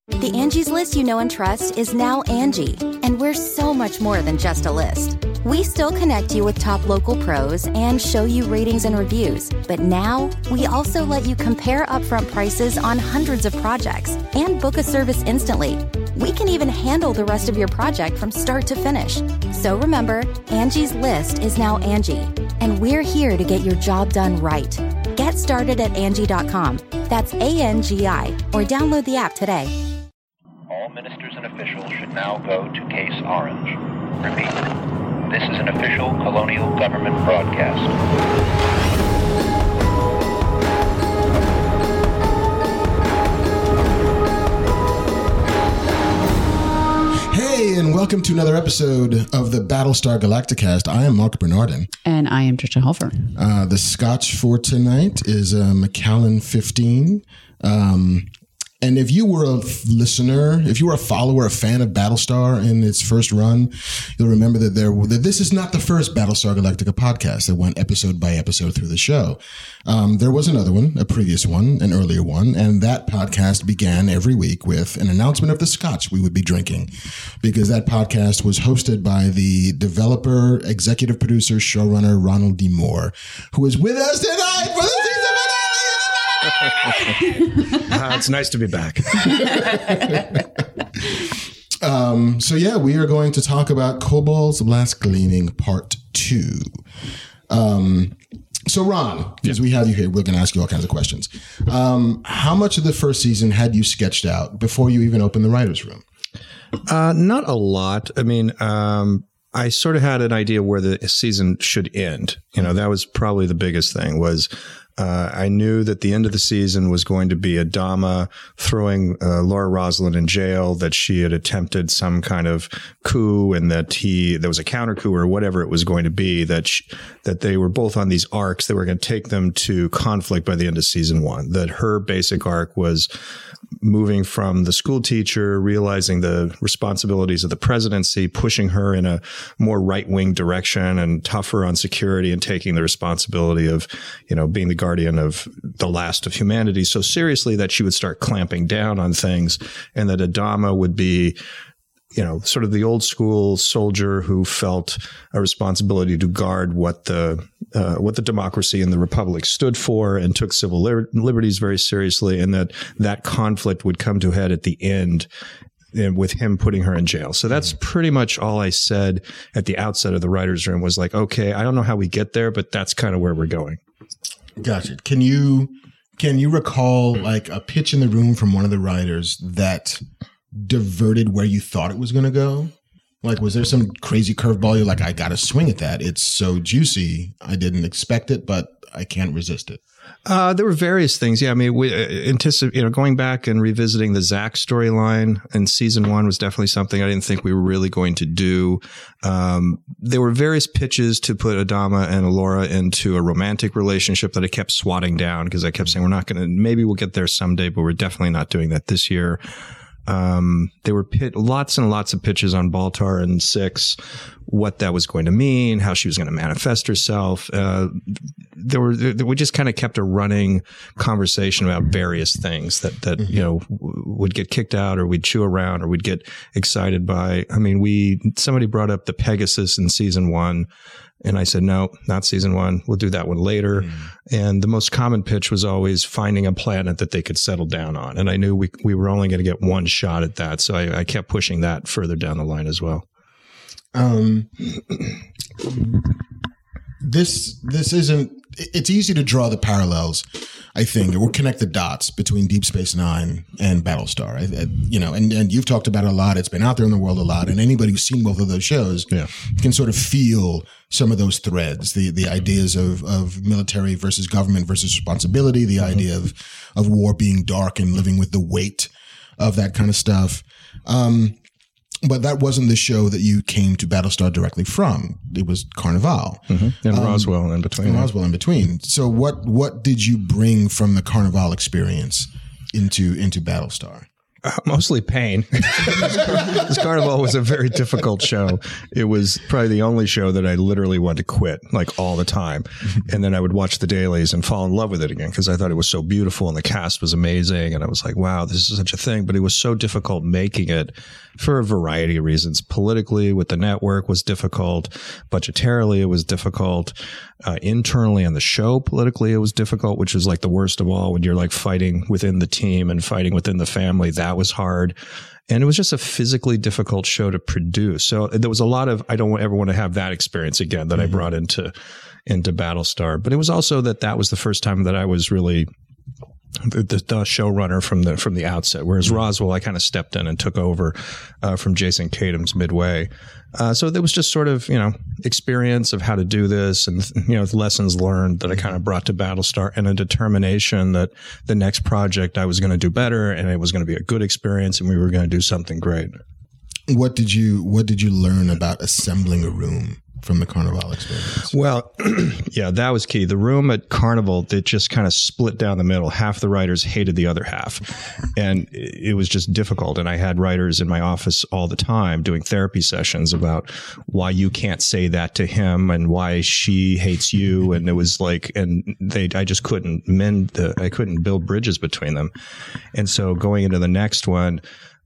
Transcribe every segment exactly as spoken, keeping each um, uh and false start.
The Angie's List you know and trust is now Angie, and we're so much more than just a list. We still connect you with top local pros and show you ratings and reviews, but now we also let you compare upfront prices on hundreds of projects and book a service instantly. We can even handle the rest of your project from start to finish. So remember, Angie's List is now Angie, and we're here to get your job done right. Get started at Angie dot com. That's A N G I, or download the app today. All ministers and officials should now go to Case Orange. Repeat, this is an official colonial government broadcast. Hey, and welcome to another episode of the Battlestar Galacticast. I am Mark Bernardin. And I am Trisha Hulfer. Uh, the scotch for tonight is uh, Macallan fifteen. Um, and if you were a listener, if you were a follower, a fan of Battlestar in its first run, you'll remember that there that this is not the first Battlestar Galactica podcast that went episode by episode through the show. Um, there was another one, a previous one, an earlier one, and that podcast began every week with an announcement of the scotch we would be drinking, because that podcast was hosted by the developer, executive producer, showrunner Ronald D. Moore, who is with us tonight for the season uh, it's nice to be back. um, so yeah, we are going to talk about Kobol's Last Gleaming Part Two. Um, so Ron, because yeah. we have you here, we're going to ask you all kinds of questions. Um, how much of the first season had you sketched out before you even opened the writer's room? Uh, not a lot. I mean, um, I sort of had an idea where the season should end. You know, that was probably the biggest thing was Uh, I knew that the end of the season was going to be Adama throwing uh, Laura Roslin in jail, that she had attempted some kind of coup and that he there was a counter coup or whatever it was going to be, that she, that they were both on these arcs that were going to take them to conflict by the end of season one, that her basic arc was moving from the school teacher, realizing the responsibilities of the presidency, pushing her in a more right-wing direction and tougher on security and taking the responsibility of, you know, being the guardian of the last of humanity so seriously that she would start clamping down on things, and that Adama would be, you know, sort of the old school soldier who felt a responsibility to guard what the uh, what the democracy and the republic stood for and took civil liber- liberties very seriously, and that that conflict would come to a head at the end with him putting her in jail. So that's pretty much all I said at the outset of the writer's room was like, okay, I don't know how we get there, but that's kind of where we're going. Gotcha. Can you can you recall like a pitch in the room from one of the writers that diverted where you thought it was going to go? Like, was there some crazy curveball? You're like, I got to swing at that. It's so juicy. I didn't expect it, but I can't resist it. Uh, there were various things. Yeah. I mean, we uh, anticipate, you know, going back and revisiting the Zach storyline in season one was definitely something I didn't think we were really going to do. Um, there were various pitches to put Adama and Alora into a romantic relationship that I kept swatting down because I kept saying, we're not going to, maybe we'll get there someday, but we're definitely not doing that this year. Um, there were pit, lots and lots of pitches on Baltar and Six, what that was going to mean, how she was going to manifest herself. Uh, there were, there, we just kind of kept a running conversation about various things that, that, mm-hmm. you know, w- would get kicked out or we'd chew around or we'd get excited by. I mean, we, somebody brought up the Pegasus in season one. And I said, no, not season one. We'll do that one later. Mm. And the most common pitch was always finding a planet that they could settle down on. And I knew we we were only going to get one shot at that. So I, I kept pushing that further down the line as well. Um, this this isn't, it's easy to draw the parallels, I think, or connect the dots between Deep Space Nine and Battlestar. I, I, you know, and, and you've talked about it a lot. It's been out there in the world a lot. And anybody who's seen both of those shows yeah. can sort of feel some of those threads, the the ideas of, of military versus government versus responsibility, the mm-hmm. idea of, of war being dark and living with the weight of that kind of stuff. Um, But that wasn't the show that you came to Battlestar directly from. It was Carnival. Mm-hmm. And um, Roswell in between. And Roswell in between. So what what did you bring from the Carnival experience into into Battlestar? Uh, mostly pain. This Carnival was a very difficult show. It was probably the only show that I literally wanted to quit, like all the time. And then I would watch the dailies and fall in love with it again because I thought it was so beautiful and the cast was amazing. And I was like, wow, this is such a thing. But it was so difficult making it for a variety of reasons. Politically, with the network was difficult. Budgetarily, it was difficult. Uh, internally on the show, politically, it was difficult, which was like the worst of all when you're like fighting within the team and fighting within the family. That was hard. And it was just a physically difficult show to produce. So there was a lot of, I don't ever want to have that experience again that mm-hmm. I brought into, into Battlestar. But it was also that that was the first time that I was really the, the, the showrunner from the, from the outset. Whereas mm-hmm. Roswell, I kind of stepped in and took over uh, from Jason Katims midway. Uh, so there was just sort of, you know, experience of how to do this and, you know, lessons learned that I kind of brought to Battlestar and a determination that the next project I was going to do better and it was going to be a good experience and we were going to do something great. What did you, what did you learn about assembling a room from the Carnival experience? Well, yeah, that was key. The room at Carnival, that just kind of split down the middle. Half the writers hated the other half. And it was just difficult. And I had writers in my office all the time doing therapy sessions about why you can't say that to him and why she hates you. And it was like, and they, I just couldn't mend the, I couldn't build bridges between them. And so going into the next one,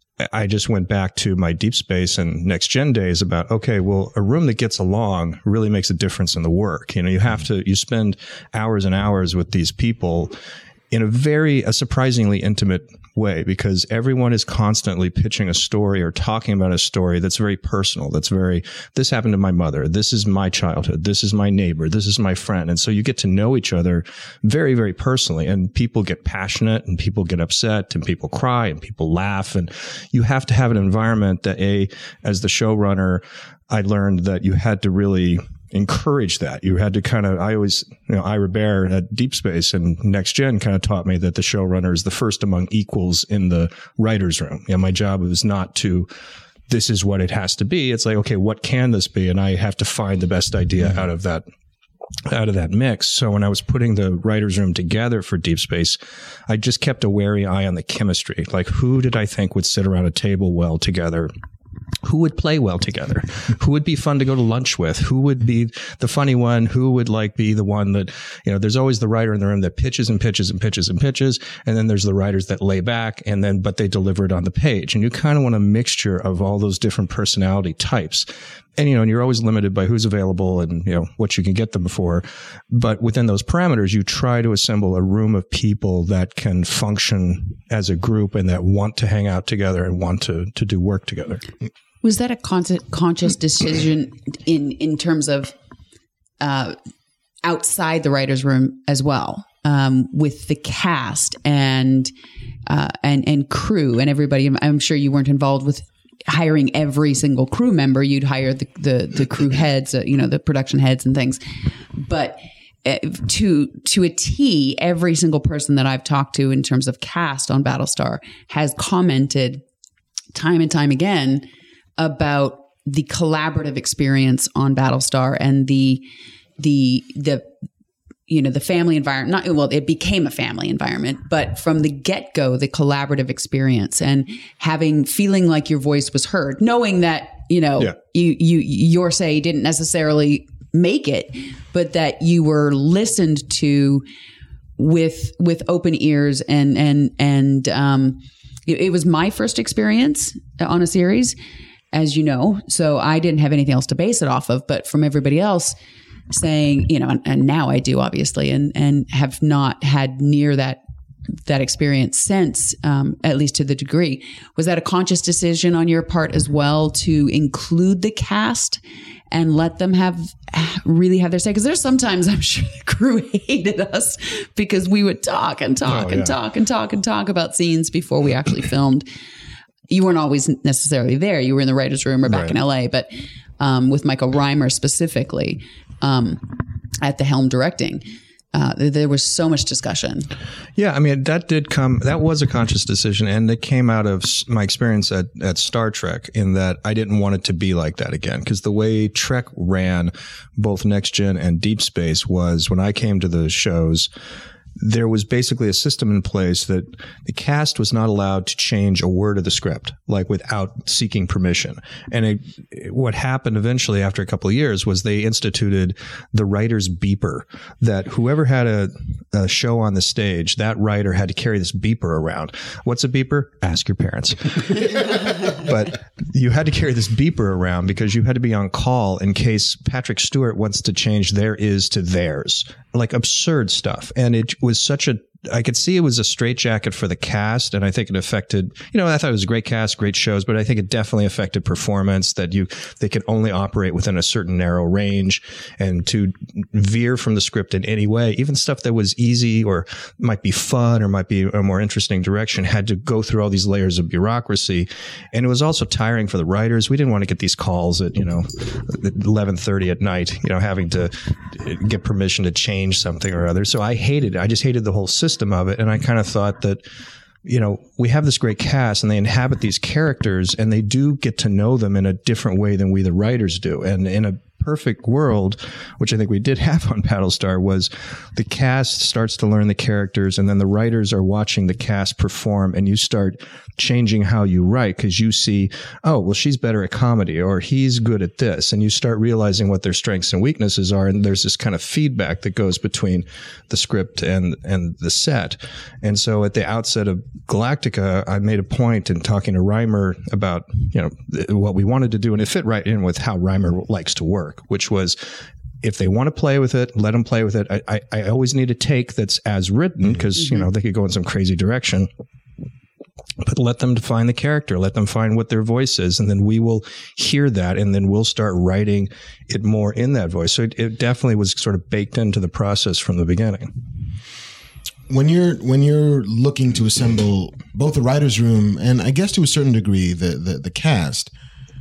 I just went back to my Deep Space and Next Gen days about, okay, well, a room that gets along really makes a difference in the work. You know, you have to, you spend hours and hours with these people in a very, a surprisingly intimate way because everyone is constantly pitching a story or talking about a story that's very personal. That's very, this happened to my mother. This is my childhood. This is my neighbor. This is my friend. And so you get to know each other very, very personally, and people get passionate and people get upset and people cry and people laugh. And you have to have an environment that, a, as the showrunner, I learned that you had to really encourage that. You had to kind of, I always, you know, Ira Bear at Deep Space and Next Gen kind of taught me that the showrunner is the first among equals in the writer's room. You know, my job was not to, this is what it has to be. It's like, okay, what can this be? And I have to find the best idea mm-hmm. out of that, out of that mix. So when I was putting the writer's room together for Deep Space, I just kept a wary eye on the chemistry. Like, who did I think would sit around a table well together? Who would play well together? Who would be fun to go to lunch with? Who would be the funny one? Who would like be the one that, you know, there's always the writer in the room that pitches and pitches and pitches and pitches. And then there's the writers that lay back and then, but they deliver it on the page. And you kind of want a mixture of all those different personality types. And, you know, and you're always limited by who's available and, you know, what you can get them for. But within those parameters, you try to assemble a room of people that can function as a group and that want to hang out together and want to, to do work together. Was that a con- conscious decision in, in terms of uh, outside the writer's room as well, um, with the cast and, uh, and, and crew and everybody? I'm sure you weren't involved with hiring every single crew member. You'd hire the, the, the crew heads, uh, you know, the production heads and things. But uh, to, to a T, every single person that I've talked to in terms of cast on Battlestar has commented time and time again about the collaborative experience on Battlestar and the, the, the, you know, the family environment, not, well, it became a family environment, but from the get-go, the collaborative experience and having, feeling like your voice was heard, knowing that, you know, yeah. you, you, your say didn't necessarily make it, but that you were listened to with, with open ears and, and, and, um, it, it was my first experience on a series, as you know, so I didn't have anything else to base it off of, but from everybody else saying, you know, and, and now I do obviously, and, and have not had near that, that experience since, um, at least to the degree. Was that a conscious decision on your part as well to include the cast and let them have, really have their say? Because there's sometimes I'm sure the crew hated us because we would talk and talk oh, and yeah. talk and talk and talk about scenes before we actually filmed. You weren't always necessarily there. You were in the writer's room or back right. in L A, but um, with Michael Reimer specifically um, at the helm directing, uh, there was so much discussion. Yeah, I mean, that did come, that was a conscious decision, and it came out of my experience at, at Star Trek in that I didn't want it to be like that again, because the way Trek ran both Next Gen and Deep Space was when I came to the shows, there was basically a system in place that the cast was not allowed to change a word of the script, like without seeking permission. And it, it, what happened eventually after a couple of years was they instituted the writer's beeper, that whoever had a, a show on the stage, that writer had to carry this beeper around. What's a beeper? Ask your parents. But you had to carry this beeper around because you had to be on call in case Patrick Stewart wants to change their is to theirs, like absurd stuff. And it was such a, I could see it was a straitjacket for the cast, and I think it affected, you know, I thought it was a great cast, great shows, but I think it definitely affected performance, that you, they could only operate within a certain narrow range, and to veer from the script in any way, even stuff that was easy or might be fun or might be a more interesting direction, had to go through all these layers of bureaucracy. And it was also tiring for the writers. We didn't want to get these calls at, you know, eleven thirty at night, you know, having to get permission to change something or other. So I hated it. I just hated the whole system of it. And I kind of thought that, you know, we have this great cast and they inhabit these characters and they do get to know them in a different way than we, the writers, do. And in a perfect world, which I think we did have on Battlestar, was the cast starts to learn the characters and then the writers are watching the cast perform, and you start changing how you write because you see, oh, well, she's better at comedy or he's good at this. And you start realizing what their strengths and weaknesses are. And there's this kind of feedback that goes between the script and, and the set. And so at the outset of Galactica, I made a point in talking to Reimer about, you know, what we wanted to do. And it fit right in with how Reimer likes to work, which was, if they want to play with it, let them play with it. I, I, I always need a take that's as written because, mm-hmm. you know, they could go in some crazy direction. But let them define the character, let them find what their voice is, and then we will hear that, and then we'll start writing it more in that voice. So it, it definitely was sort of baked into the process from the beginning. When you're when you're looking to assemble both the writer's room and I guess to a certain degree the, the, the cast,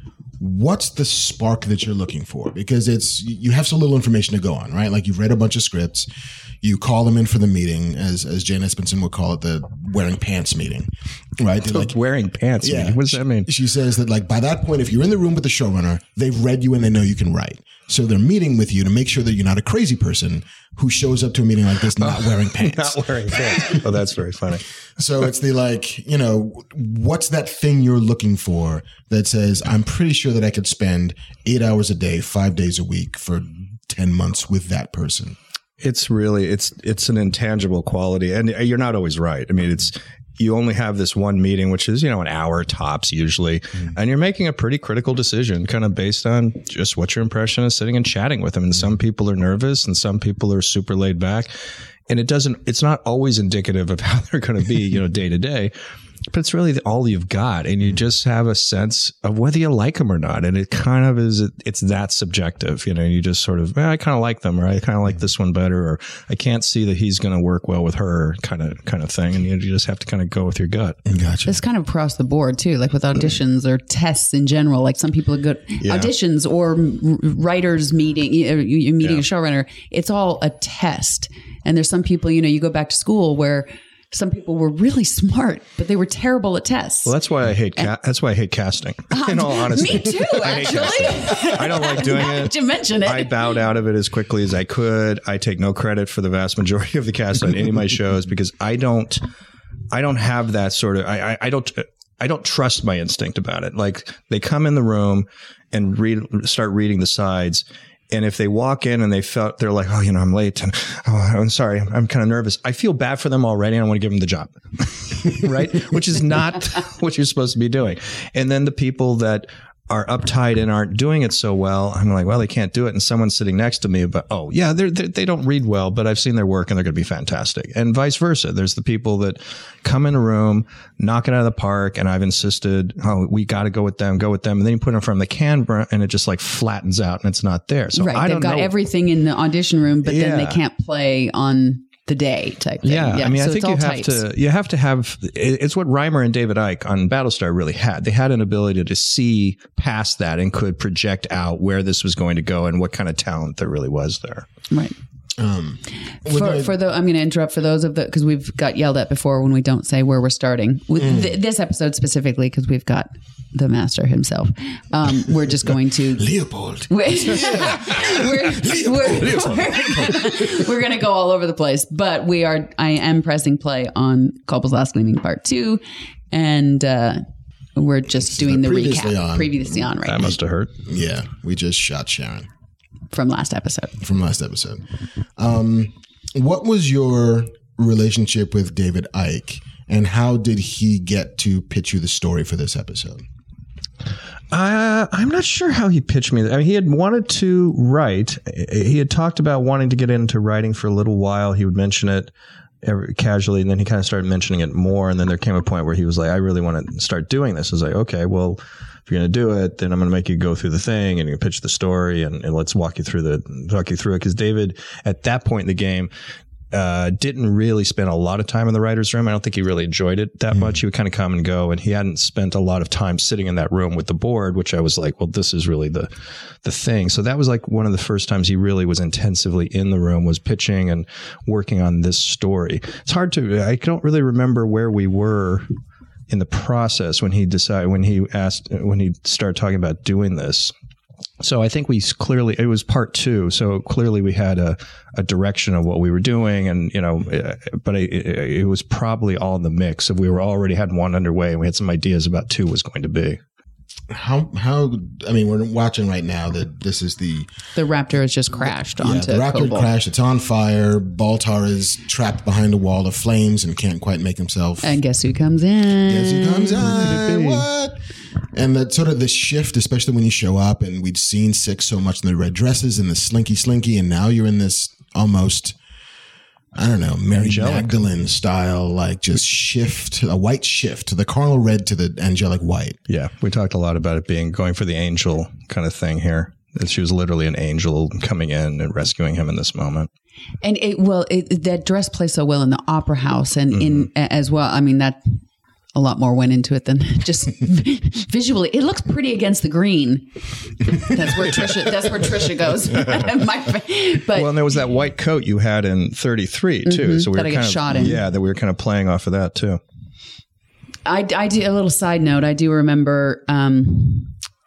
what's the spark that you're looking for? Because it's, you have so little information to go on, right? Like, you've read a bunch of scripts, you call them in for the meeting, as as Jane Espenson would call it, the wearing pants meeting, right? They're like, wearing pants yeah, meeting? What does that mean? She says that, like, by that point, if you're in the room with the showrunner, they've read you and they know you can write. So they're meeting with you to make sure that you're not a crazy person who shows up to a meeting like this not wearing pants. Not wearing pants. Oh, that's very funny. So it's the, like, you know, what's that thing you're looking for that says, I'm pretty sure that I could spend eight hours a day, five days a week for ten months with that person? It's really, it's, it's an intangible quality, and you're not always right. I mean, it's, you only have this one meeting, which is, you know, an hour tops usually. Mm. And you're making a pretty critical decision kind of based on just what your impression is sitting and chatting with them. And some people are nervous and some people are super laid back. And it doesn't, it's not always indicative of how they're going to be, you know, day to day. But it's really all you've got, and you just have a sense of whether you like them or not. And it kind of is, it's that subjective, you know, you just sort of, eh, I kind of like them, or I kind of like this one better, or I can't see that he's going to work well with her, kind of, kind of thing. And you just have to kind of go with your gut. Gotcha. It's kind of across the board too, like with auditions or tests in general. Like, some people are good yeah. auditions or writers meeting, you meeting yeah. a showrunner. It's all a test. And there's some people, you know, you go back to school where some people were really smart, but they were terrible at tests. Well, that's why I hate ca- that's why I hate casting. In all honesty, me too. I actually, I don't like doing now it. That you mention it. I bowed out of it as quickly as I could. I take no credit for the vast majority of the cast on any of my shows because I don't, I don't have that sort of. I, I, I don't. I don't trust my instinct about it. Like, they come in the room and read, start reading the sides. And if they walk in and they felt, they're like, oh, you know, I'm late and oh, I'm sorry, I'm, I'm kind of nervous. I feel bad for them already. And I want to give them the job, right? Which is not what you're supposed to be doing. And then the people that are uptight and aren't doing it so well, I'm like, well, they can't do it. And someone's sitting next to me, but oh yeah, they're, they're, they don't read well, but I've seen their work and they're going to be fantastic. And vice versa. There's the people that come in a room, knock it out of the park. And I've insisted, oh, we got to go with them, go with them. And then you put them from the camera and it just like flattens out and it's not there. So right. I They've don't got know. everything in the audition room, but yeah. then they can't play on the day type thing. Yeah, yeah. I mean, so I think you have types. to, you have to have, it's what Reimer and David Icke on Battlestar really had. They had an ability to see past that and could project out where this was going to go and what kind of talent there really was there. Right. Um, for, I, for the, I'm going to interrupt for those of the, because we've got yelled at before when we don't say where we're starting with mm. th- this episode specifically, because we've got the master himself. Um, we're just going to Leopold. We're, we're, we're, we're, we're going to go all over the place, but we are. I am pressing play on Cobble's Last Gleaming Part Two, and uh, we're just doing the previously recap on. previously on right That now must have hurt. Yeah, we just shot Sharon from last episode. from last episode. Um, what was your relationship with David Icke, and how did he get to pitch you the story for this episode? Uh, I'm not sure how he pitched me. I mean, he had wanted to write. He had talked about wanting to get into writing for a little while. He would mention it every, casually, and then he kind of started mentioning it more. And then there came a point where he was like, I really want to start doing this. I was like, okay, well, if you're going to do it, then I'm going to make you go through the thing and you pitch the story and, and let's walk you through the, walk you through it. Because David, at that point in the game, Uh, didn't really spend a lot of time in the writer's room. I don't think he really enjoyed it that mm. much. He would kind of come and go, and he hadn't spent a lot of time sitting in that room with the board, which I was like, well, this is really the the thing. So that was like one of the first times he really was intensively in the room, was pitching and working on this story. It's hard to, I don't really remember where we were in the process when he decided, when he asked, when he started talking about doing this. So I think we clearly, it was part two. So clearly we had a, a direction of what we were doing, and, you know, but it, it was probably all in the mix of we were already had one underway and we had some ideas about two was going to be. How, how, I mean, we're watching right now that this is the, The Raptor has just crashed yeah, onto the Raptor Cobalt. crashed. It's on fire. Baltar is trapped behind a wall of flames and can't quite make himself. And guess who comes in? Guess who comes on? What? And that sort of the shift, especially when you show up, and we'd seen Six so much in the red dresses and the slinky slinky, and now you're in this almost, I don't know, Mary Angelic. Magdalene style, like just shift, a white shift, the carnal red to the angelic white. Yeah. We talked a lot about it being going for the angel kind of thing here. That she was literally an angel coming in and rescuing him in this moment. And it, well, it, that dress plays so well in the opera house and mm-hmm. in as well. I mean, that a lot more went into it than just visually. It looks pretty against the green. That's where Trisha. That's where Trisha goes. My, but well, and there was that white coat you had in thirty-three too. Mm-hmm, so we that were I kind get of shot in. Yeah, that we were kind of playing off of that too. I, I do a little side note. I do remember um,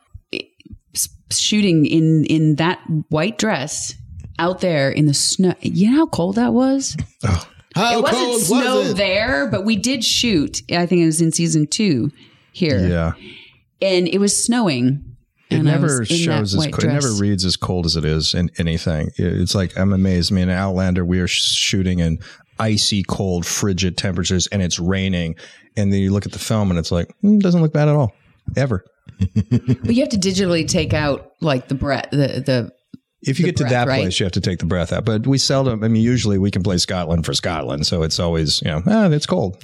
shooting in in that white dress out there in the snow. You know how cold that was? Oh. How it wasn't cold snow was it? there, but we did shoot. I think it was in season two here. Yeah. And it was snowing. It and I never was in shows that as white cold. It never dress. reads as cold as it is in anything. It's like, I'm amazed. I mean, in Outlander, we are shooting in icy cold, frigid temperatures, and it's raining. And then you look at the film and it's like, mm, doesn't look bad at all. Ever. But you have to digitally take out like the breath, the, the, If you the get to breath, that right? place, you have to take the breath out. But we seldom, I mean, usually we can play Scotland for Scotland. So it's always, you know, ah, it's cold.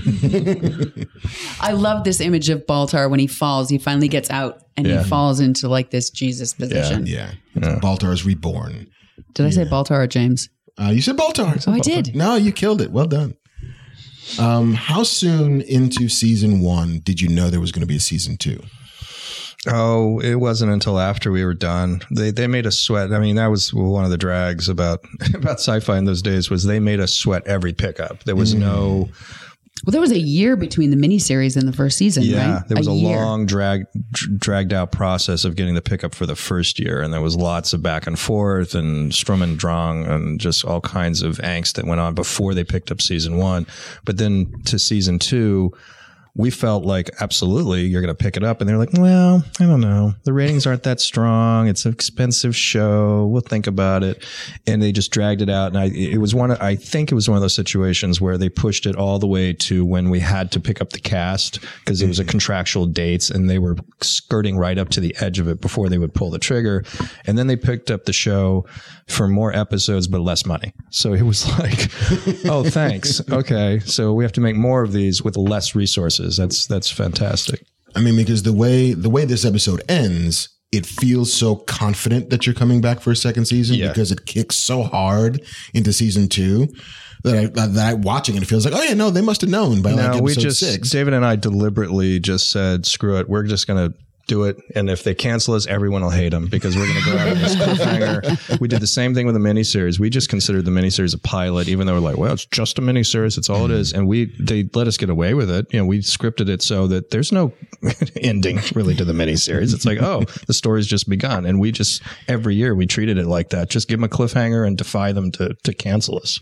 I love this image of Baltar when he falls. He finally gets out and Yeah. he falls into like this Jesus position. Yeah. Baltar is reborn. Did I say Baltar or James? Uh, you said Baltar. Oh, I did. No, you killed it. Well done. Um, how soon into season one did you know there was going to be a season two? Oh, it wasn't until after we were done. They they made us sweat. I mean, that was one of the drags about about sci-fi in those days was they made us sweat every pickup. There was mm. no. Well, there was a year between the miniseries and the first season, yeah, right? there was a, a long, drag, dr- dragged out process of getting the pickup for the first year. And there was lots of back and forth and Strum and Drang and just all kinds of angst that went on before they picked up season one. But then to season two, we felt like, absolutely, you're going to pick it up. And they're like, well, I don't know. The ratings aren't that strong. It's an expensive show. We'll think about it. And they just dragged it out. And I, it was one, of, I think it was one of those situations where they pushed it all the way to when we had to pick up the cast because it was a contractual dates and they were skirting right up to the edge of it before they would pull the trigger. And then they picked up the show for more episodes, but less money. So it was like, oh, thanks. Okay. So we have to make more of these with less resources. That's that's fantastic. I mean, because the way the way this episode ends, it feels so confident that you're coming back for a second season Yeah. because it kicks so hard into season two that I that I watching it, it feels like, oh yeah, no, they must have known by like No, episode we just six. David and I deliberately just said, screw it. We're just gonna do it. And if they cancel us, everyone will hate them because we're going to go out on this cliffhanger. We did the same thing with the miniseries. We just considered the miniseries a pilot, even though we're like, well, it's just a miniseries. It's all it is. And we, they let us get away with it. You know, we scripted it so that there's no ending really to the miniseries. It's like, oh, the story's just begun. And we just, every year we treated it like that. Just give them a cliffhanger and defy them to, to cancel us.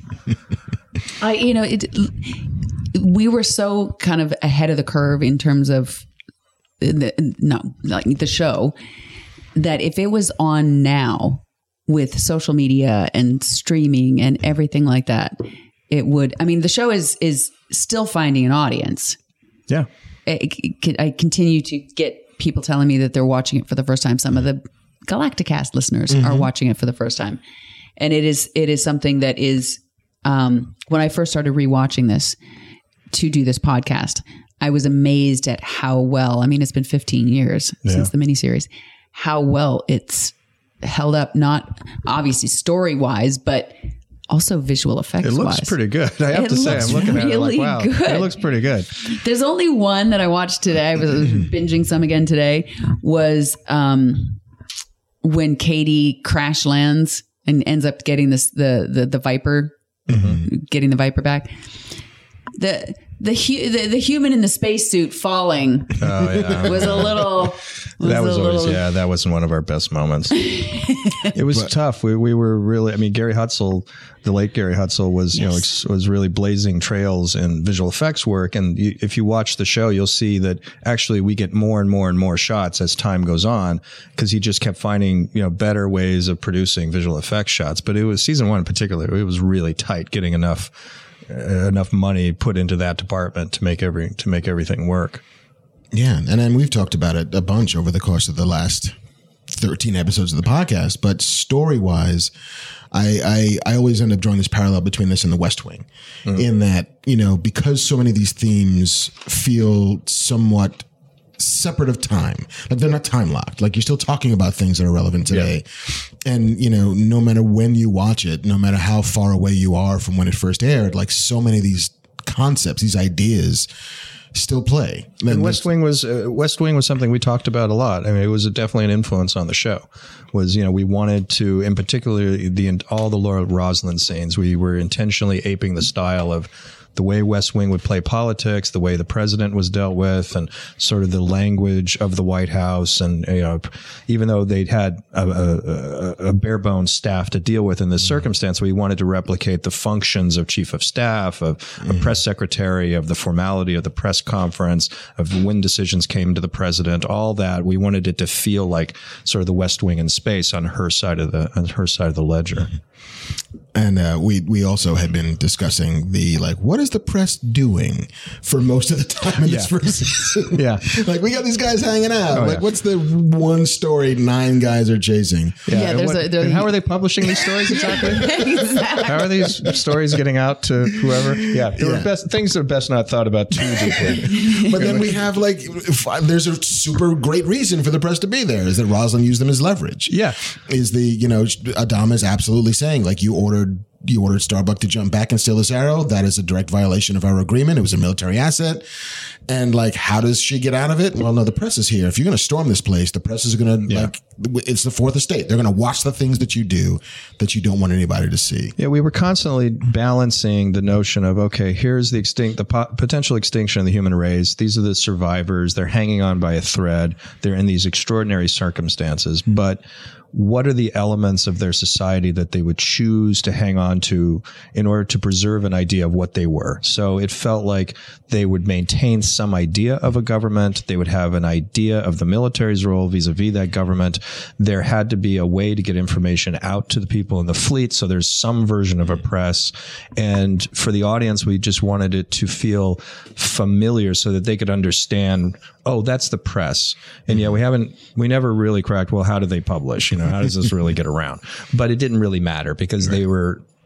I, you know, it, we were so kind of ahead of the curve in terms of the, no, like the show, that if it was on now with social media and streaming and everything like that, it would, I mean, the show is, is still finding an audience. Yeah. I, I continue to get people telling me that they're watching it for the first time. Some of the Galacticast listeners mm-hmm. are watching it for the first time. And it is, it is something that is, um, when I first started rewatching this to do this podcast, I was amazed at how well, I mean, it's been fifteen years yeah. since the miniseries, how well it's held up, not obviously story wise, but also visual effects wise. It looks wise. pretty good. I have it to say, I'm looking really at it like, wow, good. It looks pretty good. There's only one that I watched today. I was binging some again today, was um, when Katie crash lands and ends up getting this, the, the, the Viper, mm-hmm. getting the Viper back. The, The, hu- the the human in the spacesuit falling oh, yeah. was a little. Was that was a always little, yeah. That wasn't one of our best moments. It was but, tough. We we were really. I mean, Gary Hutzel, the late Gary Hutzel, was yes. you know ex- was really blazing trails in visual effects work. And you, if you watch the show, you'll see that actually we get more and more and more shots as time goes on because he just kept finding you know better ways of producing visual effects shots. But it was season one in particular. It was really tight getting enough. Uh, enough money put into that department to make every to make everything work. Yeah, and then we've talked about it a bunch over the course of the last thirteen episodes of the podcast. But story wise, I, I I always end up drawing this parallel between this and The West Wing, mm-hmm. in that you know because so many of these themes feel somewhat separate of time, like they're not time locked, like you're still talking about things that are relevant today. Yeah. And you know no matter when you watch it, no matter how far away you are from when it first aired, like so many of these concepts, these ideas still play. And, and West Wing was uh, West Wing was something we talked about a lot. I mean, it was a, definitely an influence on the show. Was you know we wanted to, in particular, the all the Laura Roslin scenes. We were intentionally aping the style of the way West Wing would play politics, the way the president was dealt with, and sort of the language of the White House. And, you know, even though they'd had a, a, a bare bones staff to deal with in this mm-hmm. circumstance, we wanted to replicate the functions of chief of staff, of mm-hmm. a press secretary, of the formality of the press conference, of when decisions came to the president, all that. We wanted it to feel like sort of the West Wing in space on her side of the, on her side of the ledger. And uh, we we also had been discussing the, like, what is the press doing for most of the time in yeah. this first season? Yeah. Like, we got these guys hanging out. Oh, like, yeah. what's the one story nine guys are chasing? Yeah, yeah there's what, a, there's and how are they publishing these stories exactly? exactly? How are these stories getting out to whoever? Yeah, there yeah. were best, things that are best not thought about too deeply. But then we have, like, if, there's a super great reason for the press to be there, is that Roslin used them as leverage. Yeah. Is the, you know, Adama is absolutely saying, like, you ordered You ordered Starbuck to jump back and steal this arrow. That is a direct violation of our agreement. It was a military asset. And like, how does she get out of it? Well, no, the press is here. If you're going to storm this place, the press is going to yeah. like, it's the fourth estate. They're going to watch the things that you do that you don't want anybody to see. Yeah. We were constantly balancing the notion of, okay, here's the extinct, the po- potential extinction of the human race. These are the survivors. They're hanging on by a thread. They're in these extraordinary circumstances, but what are the elements of their society that they would choose to hang on to in order to preserve an idea of what they were? So it felt like they would maintain some idea of a government. They would have an idea of the military's role vis-a-vis that government. There had to be a way to get information out to the people in the fleet. So there's some version of a press. And for the audience, we just wanted it to feel familiar so that they could understand, oh, that's the press. And yeah, we haven't, we never really cracked, well, how do they publish? You know, how does this really get around? But it didn't really matter because right. they were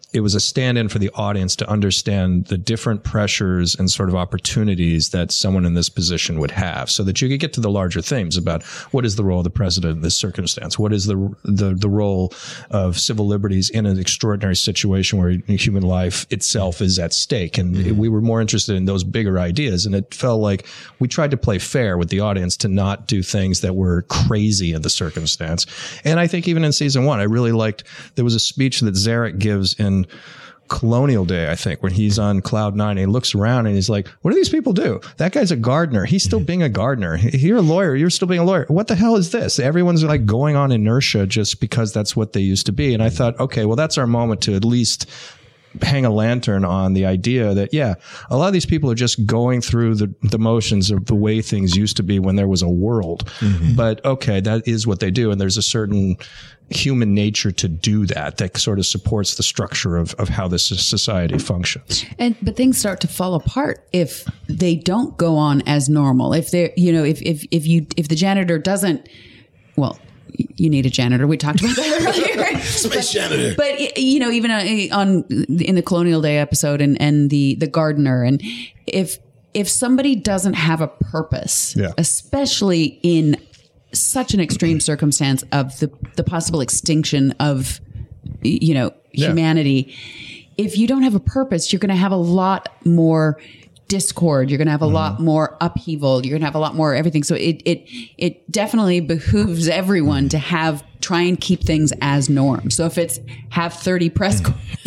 it was a stand-in for the audience to understand the different pressures and sort of opportunities that someone in this position would have, so that you could get to the larger themes about what is the role of the president in this circumstance, what is the the, the role of civil liberties in an extraordinary situation where human life itself is at stake. And mm-hmm. we were more interested in those bigger ideas. And it felt like we tried to play fair with the audience to not do things that were crazy in the circumstance. And I think even in season one, I really liked, there was a speech that Zarek gives in Colonial Day, I think, when he's on cloud nine and he looks around and he's like, what do these people do? That guy's a gardener. He's still being a gardener. You're a lawyer. You're still being a lawyer. What the hell is this? Everyone's like going on inertia just because that's what they used to be. And I thought, okay, well, that's our moment to at least hang a lantern on the idea that, yeah, a lot of these people are just going through the, the motions of the way things used to be when there was a world. Mm-hmm. But okay, that is what they do. And there's a certain human nature to do that, that sort of supports the structure of, of how this society functions. And, but things start to fall apart if they don't go on as normal. If they're, you know, if, if, if you, if the janitor doesn't, well, you need a janitor. We talked about that earlier. Space but, janitor. But, you know, even on in the Colonial Day episode and, and the, the gardener, and if, if somebody doesn't have a purpose, yeah. especially in such an extreme circumstance of the, the possible extinction of, you know, yeah. humanity, if you don't have a purpose, you're going to have a lot more discord. You're going to have a mm-hmm. lot more upheaval. You're going to have a lot more everything. So it, it, it definitely behooves everyone to have, try and keep things as norm. So if it's have thirty press,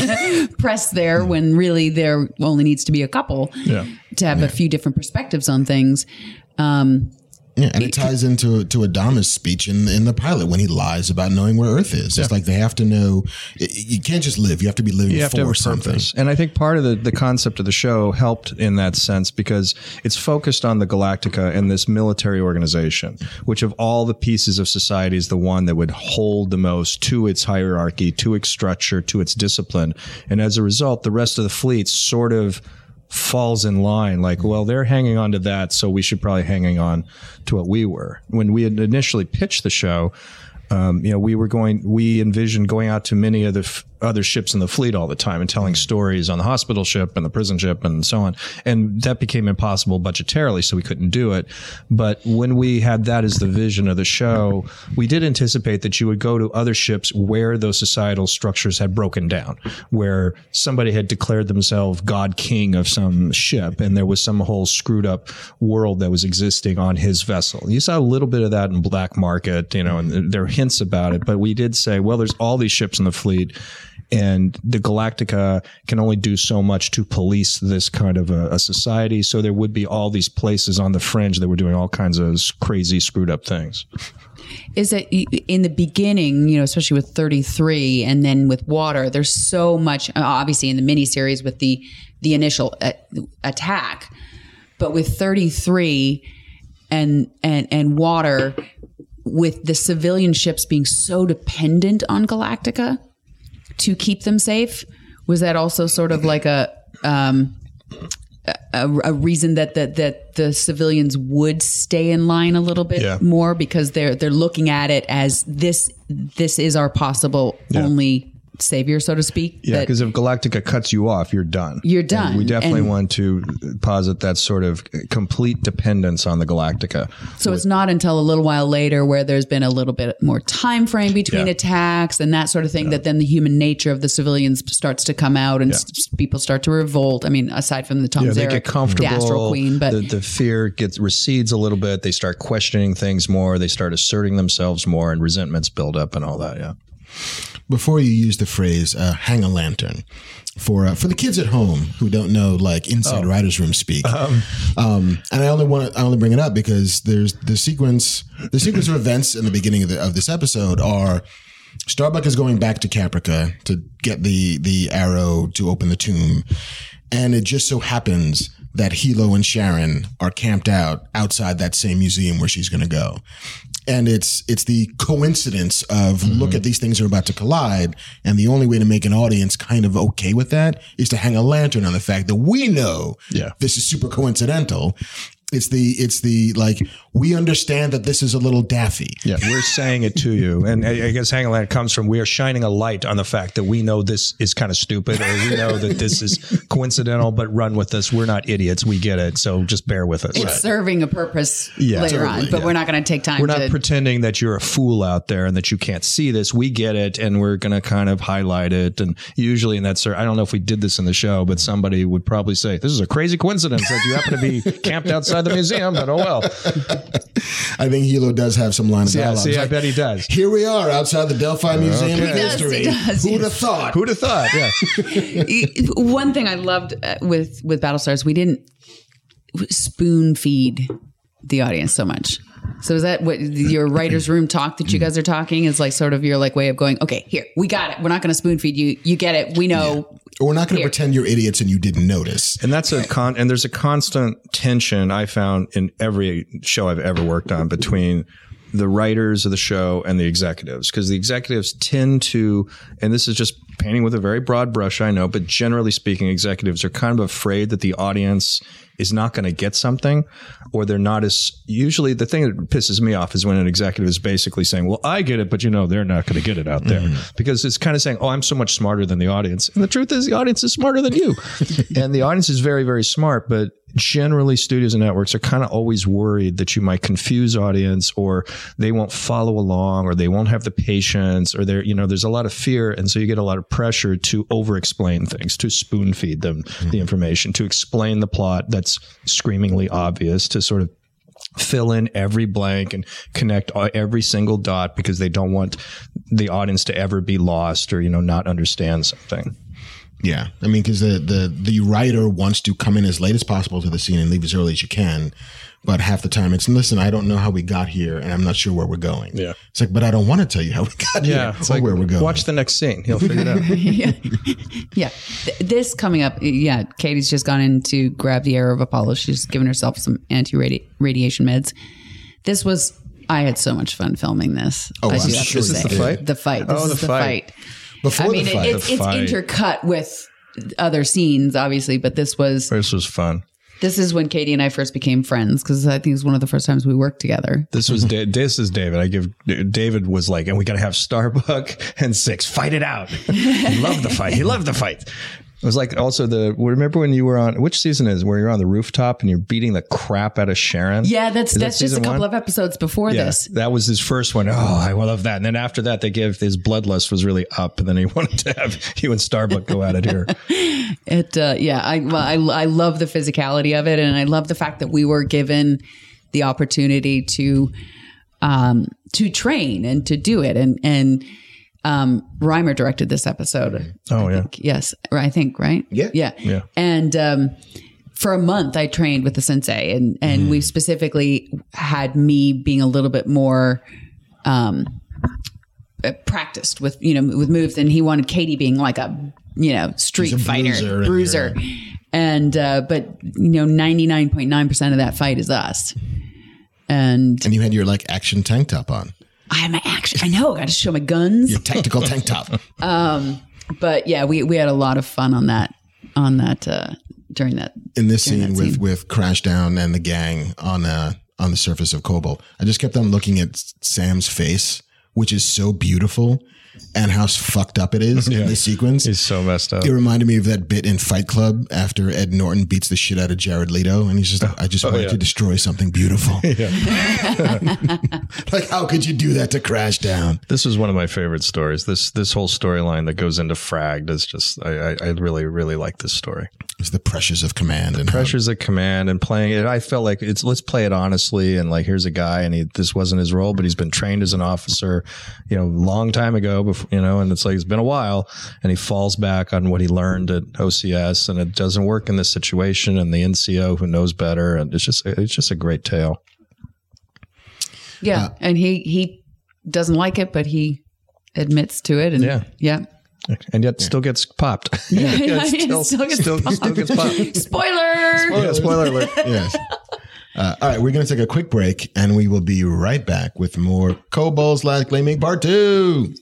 press there when really there only needs to be a couple yeah. to have yeah. a few different perspectives on things. Um, Yeah, and it ties into to Adama's speech in in the pilot when he lies about knowing where Earth is. Yeah. It's like they have to know. You can't just live. You have to be living you have for to have a something. Purpose. And I think part of the, the concept of the show helped in that sense because it's focused on the Galactica and this military organization, which of all the pieces of society is the one that would hold the most to its hierarchy, to its structure, to its discipline. And as a result, the rest of the fleet sort of falls in line, like, well, they're hanging on to that, so we should probably hanging on to what we were. When we had initially pitched the show, um, you know, we were going, we envisioned going out to many of the f- other ships in the fleet all the time and telling stories on the hospital ship and the prison ship and so on. And that became impossible budgetarily, so we couldn't do it. But when we had that as the vision of the show, we did anticipate that you would go to other ships where those societal structures had broken down, where somebody had declared themselves God King of some ship, and there was some whole screwed up world that was existing on his vessel. You saw a little bit of that in Black Market, you know, and there are hints about it. But we did say, well, there's all these ships in the fleet, and the Galactica can only do so much to police this kind of a, a society. So there would be all these places on the fringe that were doing all kinds of crazy, screwed up things. Is that in the beginning, you know, especially with thirty-three and then with Water, there's so much, obviously in the miniseries with the, the initial uh, attack, but with thirty-three and, and, and Water, with the civilian ships being so dependent on Galactica to keep them safe, was that also sort of like a um, a, a reason that that that the civilians would stay in line a little bit yeah. more because they're they're looking at it as this this is our possible yeah. only savior, so to speak? Yeah, because if Galactica cuts you off, you're done. You're done. And we definitely and, want to posit that sort of complete dependence on the Galactica. So it's not until a little while later where there's been a little bit more time frame between yeah. attacks and that sort of thing yeah. that then the human nature of the civilians starts to come out and yeah. s- people start to revolt. I mean, aside from the Tom yeah, Zarek, they get comfortable. The Astral Queen, but the, the fear gets recedes a little bit. They start questioning things more. They start asserting themselves more, and resentments build up and all that. Yeah. Before you use the phrase uh, "hang a lantern," for uh, for the kids at home who don't know like inside oh. writers' room speak, um, um, and I only want to I only bring it up because there's the sequence the sequence of events in the beginning of, the, of this episode are Starbuck is going back to Caprica to get the the arrow to open the tomb, and it just so happens that Hilo and Sharon are camped out outside that same museum where she's going to go. And it's it's the coincidence of mm-hmm. look at these things are about to collide, and the only way to make an audience kind of okay with that is to hang a lantern on the fact that we know yeah. this is super coincidental. It's the it's the like we understand that this is a little daffy. Yeah, we're saying it to you, and I I guess hang on, that comes from we are shining a light on the fact that we know this is kind of stupid, or we know that this is coincidental. But run with us. We're not idiots. We get it. So just bear with us. It's Right. serving a purpose Yeah, later totally, on, but yeah. we're not going to take time. We're to, not pretending that you're a fool out there and that you can't see this. We get it, and we're going to kind of highlight it. And usually in that, sir, I don't know if we did this in the show, but somebody would probably say, "This is a crazy coincidence that you happen to be camped outside the museum." But oh well. I think Hilo does have some line of Yeah, dialogue. see, It's I like, bet he does. Here we are outside the Delphi Museum Okay. of He does, History. he does, Who'd yes. have thought? Who'd have thought? Yeah. One thing I loved uh, with with Battlestars, we didn't spoon feed the audience so much. So is that what your writer's room talk that you guys are talking is like sort of your like way of going, okay, here, we got it. We're not going to spoon feed you. You get it. We know. Or we're not going to Here. pretend you're idiots and you didn't notice. And that's a con, and there's a constant tension I found in every show I've ever worked on between the writers of the show and the executives, because the executives tend to, and this is just painting with a very broad brush, I know, but generally speaking, executives are kind of afraid that the audience is not going to get something, or they're not as, usually the thing that pisses me off is when an executive is basically saying, well, I get it, but you know, they're not going to get it out there, mm. because it's kind of saying, oh, I'm so much smarter than the audience. And the truth is the audience is smarter than you. And the audience is very, very smart, but generally studios and networks are kind of always worried that you might confuse audience, or they won't follow along, or they won't have the patience, or they're, you know, there's a lot of fear. And so you get a lot of pressure to over explain things, to spoon feed them mm-hmm. the information, to explain the plot that's screamingly obvious, to sort of fill in every blank and connect every single dot, because they don't want the audience to ever be lost or, you know, not understand something. Yeah. I mean, because the, the, the writer wants to come in as late as possible to the scene and leave as early as you can. But half the time it's, listen, I don't know how we got here and I'm not sure where we're going. Yeah. It's like, but I don't want to tell you how we got yeah, here it's or like, where we're going. Watch the next scene. He'll figure it out. yeah. yeah. Th- this coming up, yeah, Katie's just gone in to grab the Arrow of Apollo. She's given herself some anti-radiation meds. This was, I had so much fun filming this. Oh, I I'm do have sure to you say. did. The fight? The fight. This Oh, is the the fight. fight. Before I mean, the it, fight. it's, The it's fight. intercut with other scenes, obviously, but this was This was fun. this is when Katie and I first became friends, because I think it was one of the first times we worked together. This was da- this is David. I give David was like, and we got to have Starbuck and Six fight it out. He loved the fight. He loved the fight. It was like also the, remember when you were on, which season is it, where you're on the rooftop and you're beating the crap out of Sharon? Yeah, that's Is that that's just a season couple one? of episodes before Yeah, this. that was his first one. Oh, I love that. And then after that, they gave his bloodlust was really up, and then he wanted to have you and Starbuck go at it here. It, uh, yeah, I, well, I, I love the physicality of it. And I love the fact that we were given the opportunity to, um, to train and to do it. And, and, um, Reimer directed this episode. Oh, I yeah. think. Yes. I think, right? Yeah. Yeah. Yeah. And, um, for a month I trained with the sensei, and, and Mm-hmm. we specifically had me being a little bit more, um, uh, practiced with, you know, with moves, and he wanted Katie being like a, you know, street She's a fighter, bruiser and bruiser. And, uh, but you know, ninety-nine point nine percent of that fight is us. And And you had your like action tank top on, I had my action. I know. Got to show my guns. your tactical tank top. But yeah, we, we had a lot of fun on that, on that, uh, during that. In this during scene that with, with Crashdown and the gang on uh, on the surface of Cobalt, I just kept on looking at Sam's face, which is so beautiful, and how fucked up it is in this sequence. He's so messed up. It reminded me of that bit in Fight Club after Ed Norton beats the shit out of Jared Leto, and he's just like, I just wanted yeah. to destroy something beautiful. Like, how could you do that to Crashdown? This is one of my favorite stories. This this whole storyline that goes into Fragged is just, I, I, I really, really like this story. It's the pressures of command and how- Pressures of command and playing it. I felt like it's, let's play it honestly. And like, here's a guy, and he, this wasn't his role, but he's been trained as an officer, you know, long time ago, before, you know, and it's like, it's been a while, and he falls back on what he learned at O C S, and it doesn't work in this situation. And the N C O who knows better. And it's just, it's just a great tale. Yeah. and he, he doesn't like it, but he admits to it. And Yeah. Yeah. And yet still gets popped. Yeah, Yeah, it still, still gets still, popped. still gets popped. Spoiler. Yeah, spoiler alert. Yes. Uh, all right, we're going to take a quick break, and we will be right back with more Kobold's Last Gleaming Part two.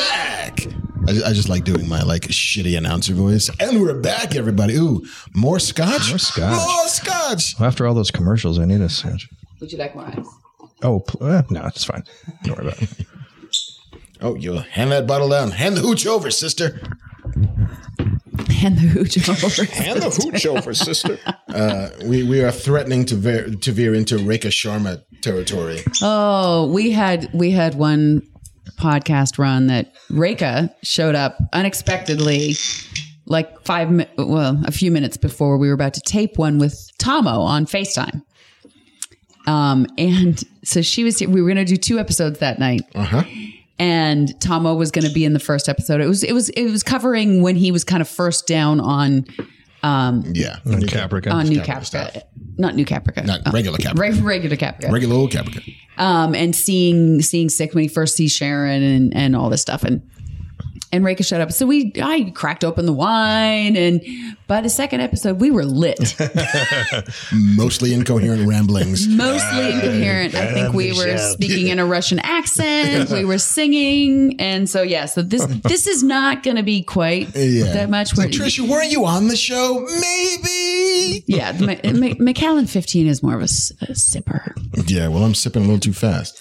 back. I, I just like doing my like shitty announcer voice. And we're back, everybody. Ooh, more scotch? More scotch. More scotch. Well, after all those commercials, I need a scotch. Would you like more ice? Oh, pl- uh, no, it's fine. Don't worry about it. Oh, you hand that bottle down. Hand the hooch over, sister. Hand the hooch over. Hand the hooch over, sister. Uh, we, we are threatening to veer, to veer into Rekha Sharma territory. Oh, we had we had one podcast run that Rekha showed up unexpectedly, like five mi- well, a few minutes before we were about to tape one with Tomo on FaceTime. Um, and so she was. We were going to do two episodes that night. Uh huh. And Tomo was going to be in the first episode. It was it was it was covering when he was kind of first down on um Yeah. On Caprica. on New Caprica Caprica, not New Caprica, Not uh, regular Caprica. reg- regular Caprica, Regular old Caprica. um, and seeing seeing Sick when he first sees Sharon and and all this stuff, and and Rekha showed up. So we I cracked open the wine, and by the second episode we were lit, Mostly incoherent ramblings. mostly incoherent. I think we were speaking in a Russian accent. We were singing, and so yeah. So this this is not going to be quite Yeah. that much. So, Trisha, weren't you on the show? Maybe. Yeah, the, M- M- Macallan fifteen is more of a, s- a sipper. Yeah, well, I'm sipping a little too fast.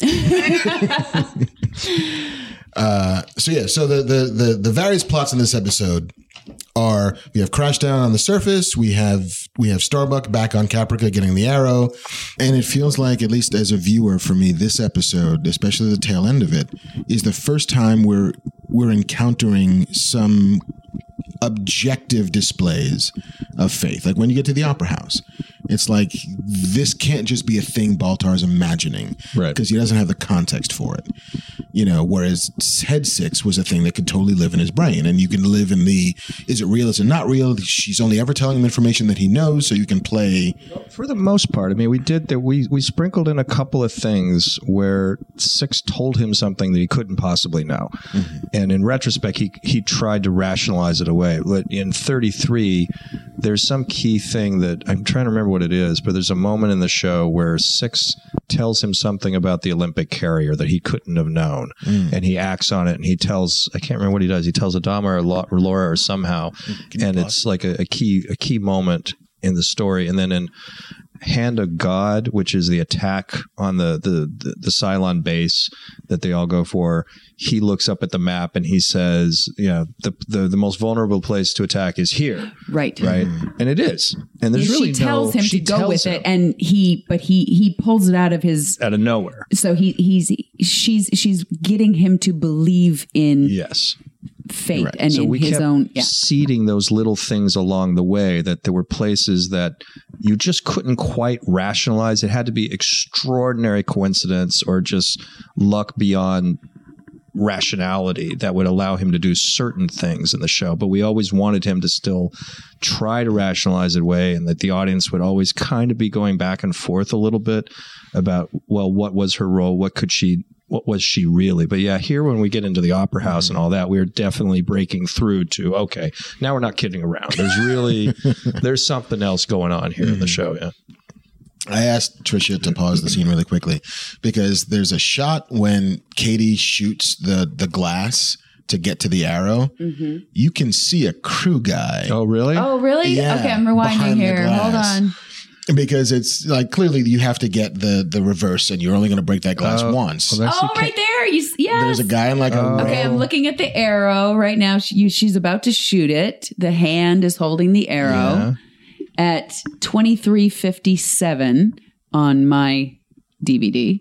uh, so yeah, so the, the the the various plots in this episode are: we have Crashdown on the surface, we have we have Starbuck back on Caprica getting the arrow, and it feels like, at least as a viewer for me, this episode, especially the tail end of it, is the first time we're we're encountering some objective displays of faith. Like when you get to the Opera House, it's like, this can't just be a thing Baltar's imagining, Right. because he doesn't have the context for it. You know, whereas Head Six was a thing that could totally live in his brain, and you can live in the, is it real, is it not real? She's only ever telling him information that he knows, so you can play. For the most part, I mean, we did that. We we sprinkled in a couple of things where Six told him something that he couldn't possibly know, mm-hmm. and in retrospect, he he tried to rationalize it away. But in thirty-three, there's some key thing that I'm trying to remember what it is, but there's a moment in the show where Six tells him something about the Olympic carrier that he couldn't have known, mm. and he acts on it, and he tells, I can't remember what he does. He tells Adama or, La, or Laura or somehow, and it's like a, a key a key moment in the story. And then in Hand of God, which is the attack on the, the, the, the Cylon base that they all go for, he looks up at the map and he says, yeah, the, the, the most vulnerable place to attack is here. Right. Right. Mm. And it is. And there's she really tells no, him she to go tells with him it, and he, but he, he pulls it out of his, out of nowhere. so he, he's, she's, she's getting him to believe in Yes. fate Right. and so in we his kept own, yeah. seeding those little things along the way, that there were places that you just couldn't quite rationalize. It had to be extraordinary coincidence or just luck beyond rationality that would allow him to do certain things in the show. But we always wanted him to still try to rationalize it away, and that the audience would always kind of be going back and forth a little bit about, well, what was her role? What could she What was she really? But yeah, here when we get into the Opera House and all that, we're definitely breaking through to, okay, now we're not kidding around. There's really, there's something else going on here in the show. Yeah. I asked Trisha to pause the scene really quickly, because there's a shot when Katie shoots the, the glass to get to the arrow. Mm-hmm. You can see a crew guy. Oh, really? Oh, really? Yeah, okay, I'm rewinding behind the here. Hold glass. on. Because it's like, clearly you have to get the the reverse, and you're only going to break that glass Uh, once. well, that's Oh, the right there. You, s- yes. There's a guy in like a Oh. row. Okay, I'm looking at the arrow right now. She, you, she's about to shoot it. The hand is holding the arrow at twenty-three fifty-seven on my D V D.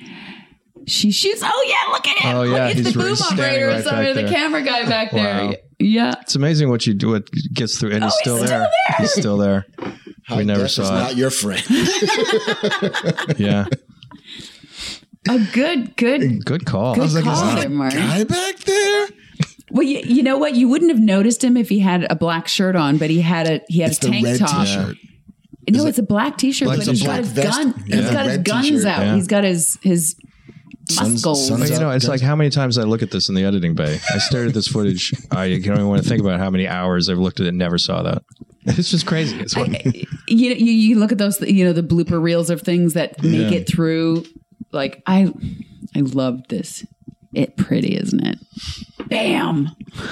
She shoots. Oh yeah, look at him! Oh, yeah, Look, it's he's the boom right- standing operator. right Sorry, back the there. camera guy back Wow. there. Yeah. It's amazing what you do, what gets through, and he's Oh, still he's there. still there. He's still there. How we never deaf is saw not it. your friend. Yeah. Oh, good, good, Good call. good I was like, call is that there, a Mark. guy back there? Well, you, you know what? You wouldn't have noticed him if he had a black shirt on, but he had a he had It's a the tank red top. t-shirt. No, Is it's a black t-shirt, Like but a he's got black his vest gun. and He's a got his red guns t-shirt. out. Yeah. He's got his his Suns- muscles. suns Well, you know, up, it's guns- like how many times I look at this in the editing bay. I stared at this footage. I don't even want to think about how many hours I've looked at it and never saw that. It's just crazy. It's funny. you, you you look at those, you know, the blooper reels of things that make Yeah. it through. Like I, I loved this. It pretty, isn't it? Bam.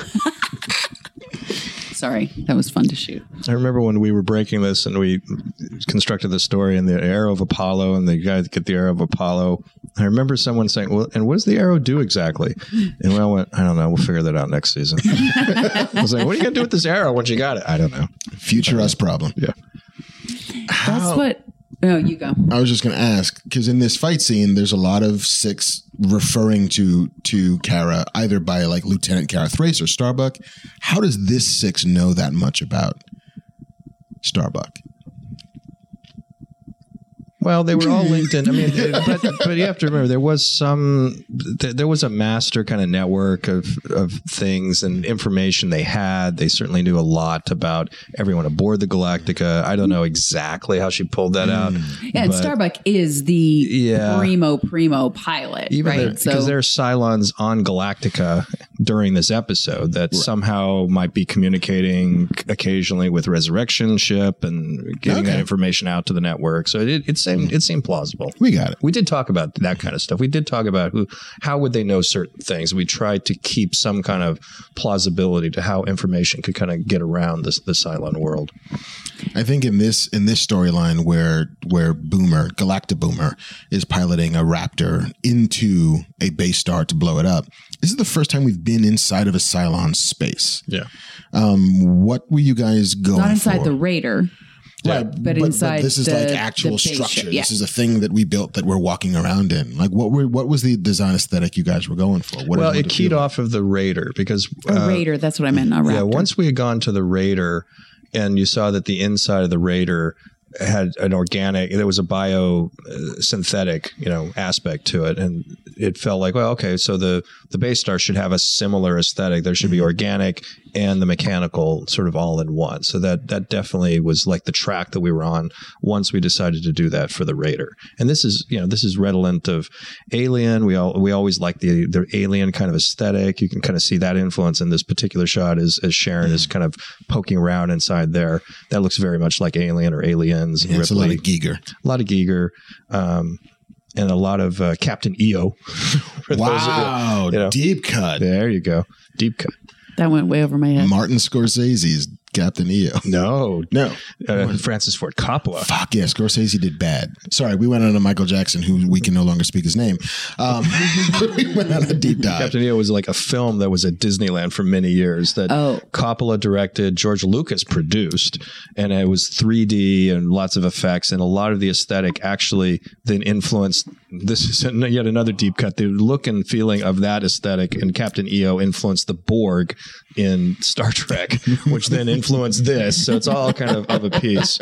Sorry, that was fun to shoot. I remember when we were breaking this and we constructed the story and the arrow of Apollo and the guy that get the arrow of Apollo. I remember someone saying, well, and what does the arrow do exactly? And we all went, I don't know. We'll figure that out next season. I was like, what are you going to do with this arrow once you got it? I don't know. Future us problem. Yeah. How, That's what. Oh, you go. I was just going to ask, because in this fight scene, there's a lot of Six referring to to Kara, either by like Lieutenant Kara Thrace or Starbuck. How does this Six know that much about Starbuck? Well, they were all linked in. I mean, but, but you have to remember there was some, there was a master kind of network of, of things and information they had. They certainly knew a lot about everyone aboard the Galactica. I don't know exactly how she pulled that out. Yeah, and Starbuck is the Yeah. primo primo pilot, Even right? the, because there are Cylons on Galactica during this episode that somehow might be communicating occasionally with Resurrection Ship and getting Okay. that information out to the network. So it, it seemed it seemed plausible. We got it. We did talk about that kind of stuff. We did talk about who, how would they know certain things. We tried to keep some kind of plausibility to how information could kind of get around this the Cylon world. I think in this in this storyline where where Boomer, Galacta Boomer, is piloting a Raptor into a base star to blow it up, this is the first time we've been inside of a Cylon space. Yeah. Um, what were you guys going not inside for? the Raider. Right, but inside this is the- like actual the base structure. ship, yeah. This is a thing that we built that we're walking around in. Like, what were what was the design aesthetic you guys were going for? What Well, did it keyed feel like? off of the Raider because A uh, Raider, that's what I meant, not Raptor. yeah, once we had gone to the Raider and you saw that the inside of the Raider had an organic, there was a biosynthetic, you know, aspect to it. And it felt like, well, okay, so the, the base star should have a similar aesthetic. There should be organic and the mechanical sort of all in one. So that, that definitely was like the track that we were on once we decided to do that for the Raider. And this is, you know, this is redolent of Alien. We all, we always like the, the Alien kind of aesthetic. You can kind of see that influence in this particular shot as, as Sharon is kind of poking around inside there. That looks very much like Alien or Aliens. Yeah, it's a lot of Giger. A lot of Giger. Um, and a lot of uh, Captain E O. For those Wow, of you, you know. deep cut. There you go. Deep cut. That went way over my head. Martin Scorsese's Captain E O. No. No. Uh, Francis Ford Coppola. Fuck yeah, Scorsese did bad. Sorry, we went on a Michael Jackson, who we can no longer speak his name. Um, we went on a deep dive. Captain E O was like a film that was at Disneyland for many years that Oh. Coppola directed, George Lucas produced, and it was three D and lots of effects, and a lot of the aesthetic actually then influenced. This is yet another deep cut. The look and feeling of that aesthetic in Captain E O influenced the Borg in Star Trek, which then influenced this. So it's all kind of of a piece.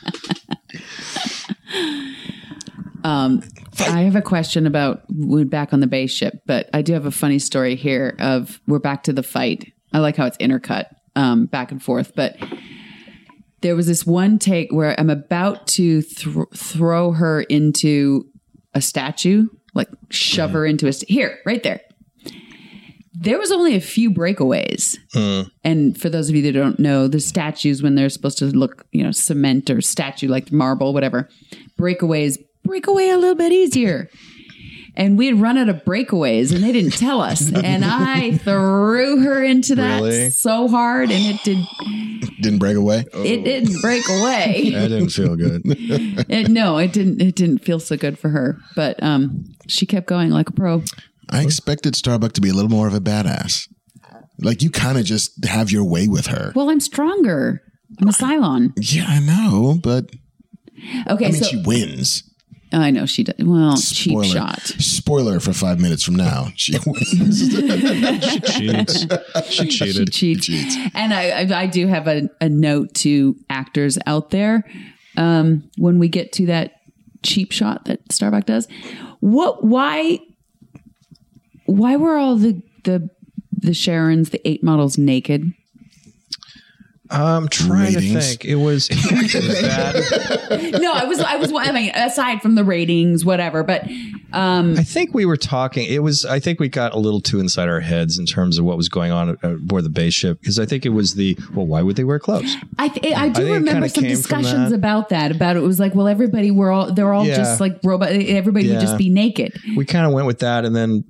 Um, I have a question about we're back on the base ship, but I do have a funny story here of we're back to the fight. I like how it's intercut um, back and forth, but there was this one take where I'm about to th- throw her into a statue, like shove her into a st- here, right there. There was only a few breakaways. Mm. And for those of you that don't know, the statues, when they're supposed to look, you know, cement or statue like marble, whatever, breakaways break away a little bit easier. And we had run out of breakaways and they didn't tell us. And I threw her into that Really? so hard and it did Didn't break away. it didn't break away. That didn't feel good. It, no, it didn't it didn't feel so good for her. But um she kept going like a pro. I expected Starbuck to be a little more of a badass. Like, you kind of just have your way with her. Well, I'm stronger. I'm a Cylon. Yeah, I know, but Okay, I mean, so she wins. I know she does. Well, Spoiler. cheap shot. Spoiler for five minutes from now. She wins. She cheats. She cheated. She cheats. And I, I, I do have a, a note to actors out there. Um, when we get to that cheap shot that Starbuck does, what? Why? Why were all the the the Sharons, the eight models, naked? I'm trying Ratings. to think. It was, it was bad. No, I was I was I mean, aside from the ratings, whatever. But um, I think we were talking. It was. I think we got a little too inside our heads in terms of what was going on aboard the base ship. Because I think it was the well, why would they wear clothes? I th- I do I think it remember kinda some came from discussions that. about that. About it was like, well, everybody we're all they're all Yeah. just like robot. Everybody would Yeah. just be naked. We kind of went with that, and then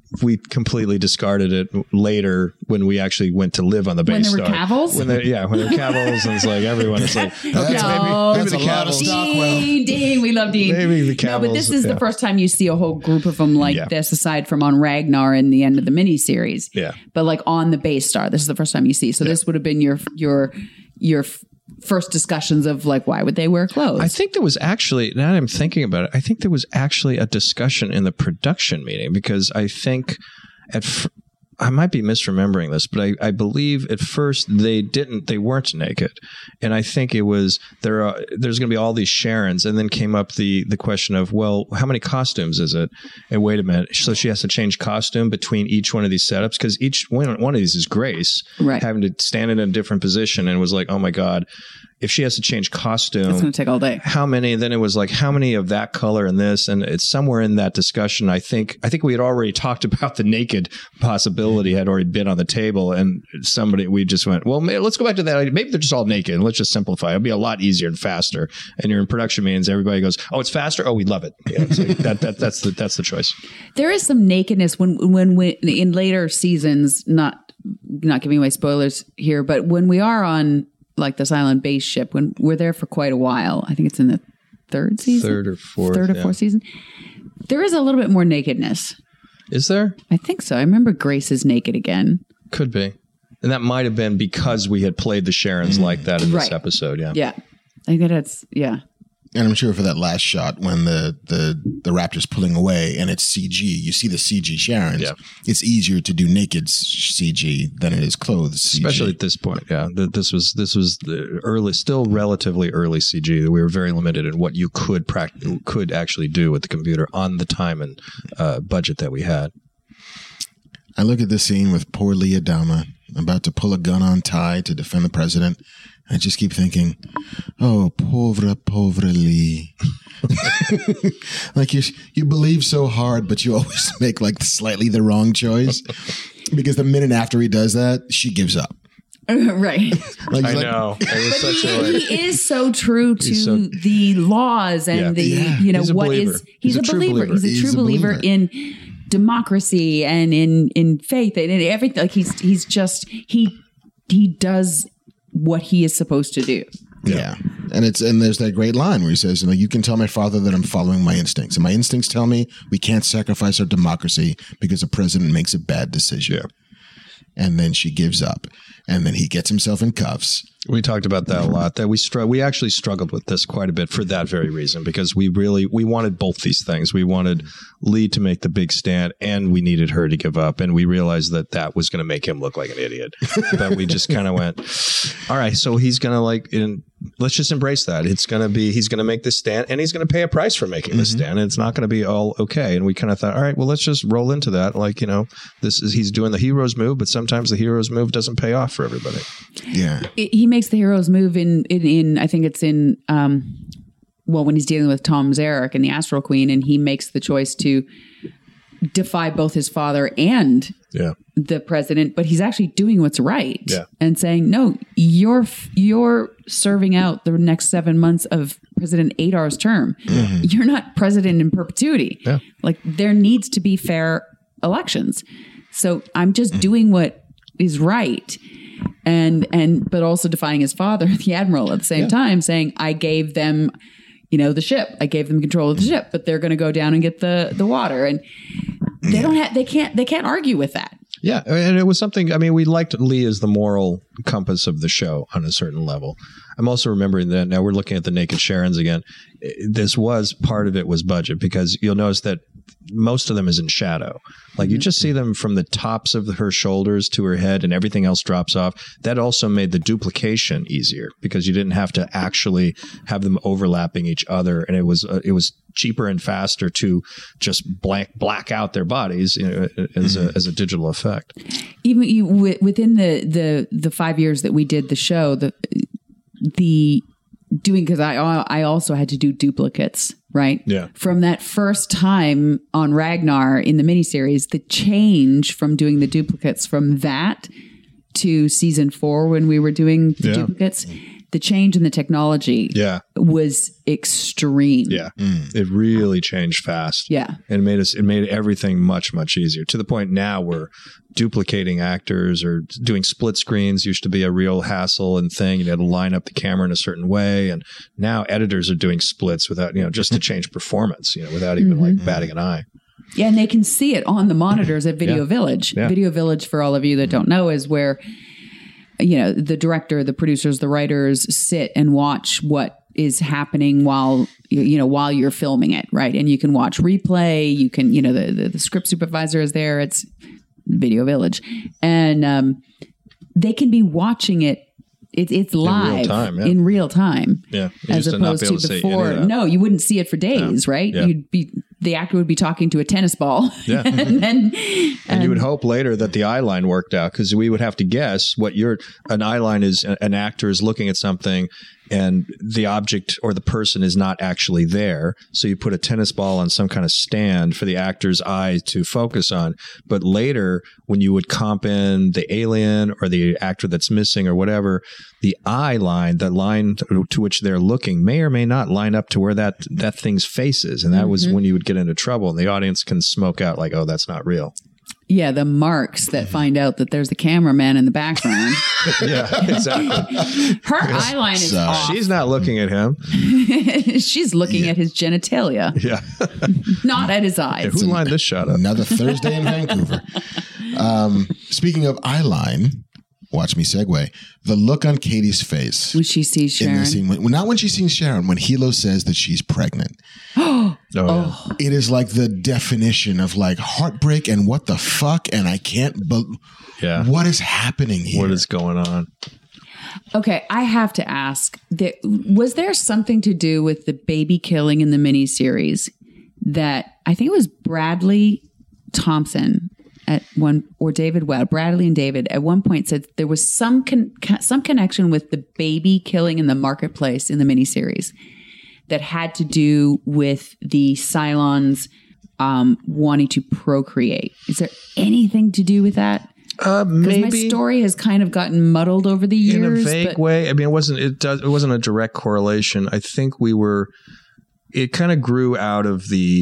we completely discarded it later when we actually went to live on the base When there were star. Cavils? When there, yeah, when there were Cavils, and it's like everyone is like, okay, No. maybe, maybe That's the a lot of Cavils. Stockwell. Dean, Dean, we love Dean. Maybe the No, but this Cavils, is yeah. the first time you see a whole group of them like Yeah. this, aside from on Ragnar in the end of the miniseries. Yeah. But like on the base star, this is the first time you see. So this would have been your your your f- first discussions of like, why would they wear clothes? I think there was actually, now that I'm thinking about it, I think there was actually a discussion in the production meeting because I think at, f- I might be misremembering this, but I, I believe at first they didn't, they weren't naked. And I think it was, there are, there's going to be all these Sharons, and then came up the, the question of, well, how many costumes is it? And wait a minute. So she has to change costume between each one of these setups because each one, one of these is Grace Right. having to stand in a different position, and was like, oh my God, if she has to change costume, it's going to take all day. how many, then it was like, how many of that color and this, and it's somewhere in that discussion. I think, I think we had already talked about the naked possibility had already been on the table, and somebody, we just went, well, may, let's go back to that. Maybe they're just all naked and let's just simplify. It'll be a lot easier and faster. And you're in production meetings, everybody goes, oh, it's faster. Oh, we love it. Yeah, it's like, that, that, that's the, that's the choice. There is some nakedness when when we in later seasons, not not giving away spoilers here, but when we are on like this island base ship, when we're there for quite a while, I think it's in the third season, Third or fourth, third or yeah. fourth season. There is a little bit more nakedness. Is there? I think so. I remember Grace is naked again. Could be. And that might have been because we had played the Sharons like that in this Right. episode. Yeah. Yeah, I think that's yeah. And I'm sure for that last shot when the the the raptor's pulling away and it's C G, you see the C G Sharons. Yeah. It's easier to do naked s- C G than it is clothes C G. Especially at this point, yeah. Th- This was this was the early, still relatively early C G. We were very limited in what you could pract- could actually do with the computer on the time and uh, budget that we had. I look at this scene with poor Leah Dama about to pull a gun on Ty to defend the president. I just keep thinking, oh, pauvre, pauvre Lee. Like you, you believe so hard, but you always make like slightly the wrong choice. Because the minute after he does that, she gives up. Right. Like, I like, know. It was such a like, He is so true to He's so- the laws and Yeah. the, Yeah. you know, He's a what believer. is, he's, a, true believer. believer. He's a He's true a believer believer. in democracy and in, in faith and in everything. Like he's, he's just, he, he does what he is supposed to do. Yeah. And it's and there's that great line where he says, you know, you can tell my father that I'm following my instincts. And my instincts tell me we can't sacrifice our democracy because the president makes a bad decision. Yeah. And then she gives up. And then he gets himself in cuffs. We talked about that a lot. That we str- we actually struggled with this quite a bit for that very reason, because we really we wanted both these things. We wanted Lee to make the big stand, and we needed her to give up. And we realized that that was going to make him look like an idiot. But we just kind of went, all right, so he's going to like, in, let's just embrace that. It's going to be, he's going to make this stand, and he's going to pay a price for making this stand. And it's not going to be all okay. And we kind of thought, all right, well, let's just roll into that. Like, you know, this is he's doing the hero's move, but sometimes the hero's move doesn't pay off for everybody. Yeah. He makes the hero's move in, in, in I think it's in, um, well, when he's dealing with Tom Zarek and the Astral Queen, and he makes the choice to defy both his father and Yeah. the president, but he's actually doing what's right Yeah. and saying, no, you're, you're serving out the next seven months of President Adar's term. You're not president in perpetuity. Yeah. Like there needs to be fair elections. So I'm just doing what is right. And, and, but also defying his father, the admiral, at the same time, saying, I gave them, you know, the ship, I gave them control of the ship, but they're going to go down and get the, the water. And they don't have, they can't, they can't argue with that. Yeah, and it was something, I mean, we liked Lee as the moral compass of the show on a certain level. I'm also remembering that now we're looking at the Naked Sharons again. This was, part of it was budget, because you'll notice that most of them is in shadow. Like you just see them from the tops of her shoulders to her head, and everything else drops off. That also made the duplication easier, because you didn't have to actually have them overlapping each other, and it was uh, it was cheaper and faster to just blank black out their bodies, you know, as a as a digital effect. Even you, wi- within the, the, the five years that we did the show, the, the doing, cause I, I also had to do duplicates, right? Yeah. From that first time on Ragnar in the miniseries, the change from doing the duplicates from that to season four, when we were doing the Yeah. duplicates, the change in the technology Yeah. was extreme. Yeah. It really changed fast. Yeah. And it made us, it made everything much, much easier to the point now where duplicating actors or doing split screens used to be a real hassle and thing. You had to line up the camera in a certain way. And now editors are doing splits without, you know, just to change performance, you know, without even mm-hmm. like batting an eye. Yeah. And they can see it on the monitors at Video Yeah. Village. Yeah. Video Village, for all of you that don't know, is where, you know, the director, the producers, the writers sit and watch what is happening while, you know, while you're filming it. Right. And you can watch replay. You can, you know, the, the, the script supervisor is there. It's Video Village. And um, they can be watching it. It, it's live in real time. Yeah. In real time Yeah. You as used to not opposed be able to to see before. any of that. No, you wouldn't see it for days, Yeah. right? Yeah. You'd be the actor would be talking to a tennis ball. Yeah. and then And you would hope later that the eye line worked out because we would have to guess what your an eye line is. An actor is looking at something and the object or the person is not actually there. So you put a tennis ball on some kind of stand for the actor's eye to focus on. But later, when you would comp in the alien or the actor that's missing or whatever, the eye line, the line to, to which they're looking may or may not line up to where that, that thing's face is. And that mm-hmm. was when you would get into trouble and the audience can smoke out like, oh, that's not real. Yeah, the marks that find out that there's a cameraman in the background. Yeah, exactly. Her eye line is So- off. She's not looking at him. She's looking Yeah. at his genitalia, Yeah. not at his eyes. Who lined this shot up? Another Thursday in Vancouver. Um, speaking of eyeline, watch me segue. The look on Katie's face When she sees in Sharon. the scene, when, not when she sees Sharon, when Hilo says that she's pregnant. Oh, yeah. It is like the definition of like heartbreak and what the fuck, and I can't. Be- Yeah. What is happening here? What is going on? Okay, I have to ask, that, was there something to do with the baby killing in the miniseries that I think it was Bradley Thompson at one, or David Webb, Bradley and David at one point said there was some con, some connection with the baby killing in the marketplace in the miniseries that had to do with the Cylons um, wanting to procreate. Is there anything to do with that? Uh, Because maybe my story has kind of gotten muddled over the years. in a vague but- way. I mean, it wasn't. It does. It wasn't a direct correlation. I think we were. It kind of grew out of the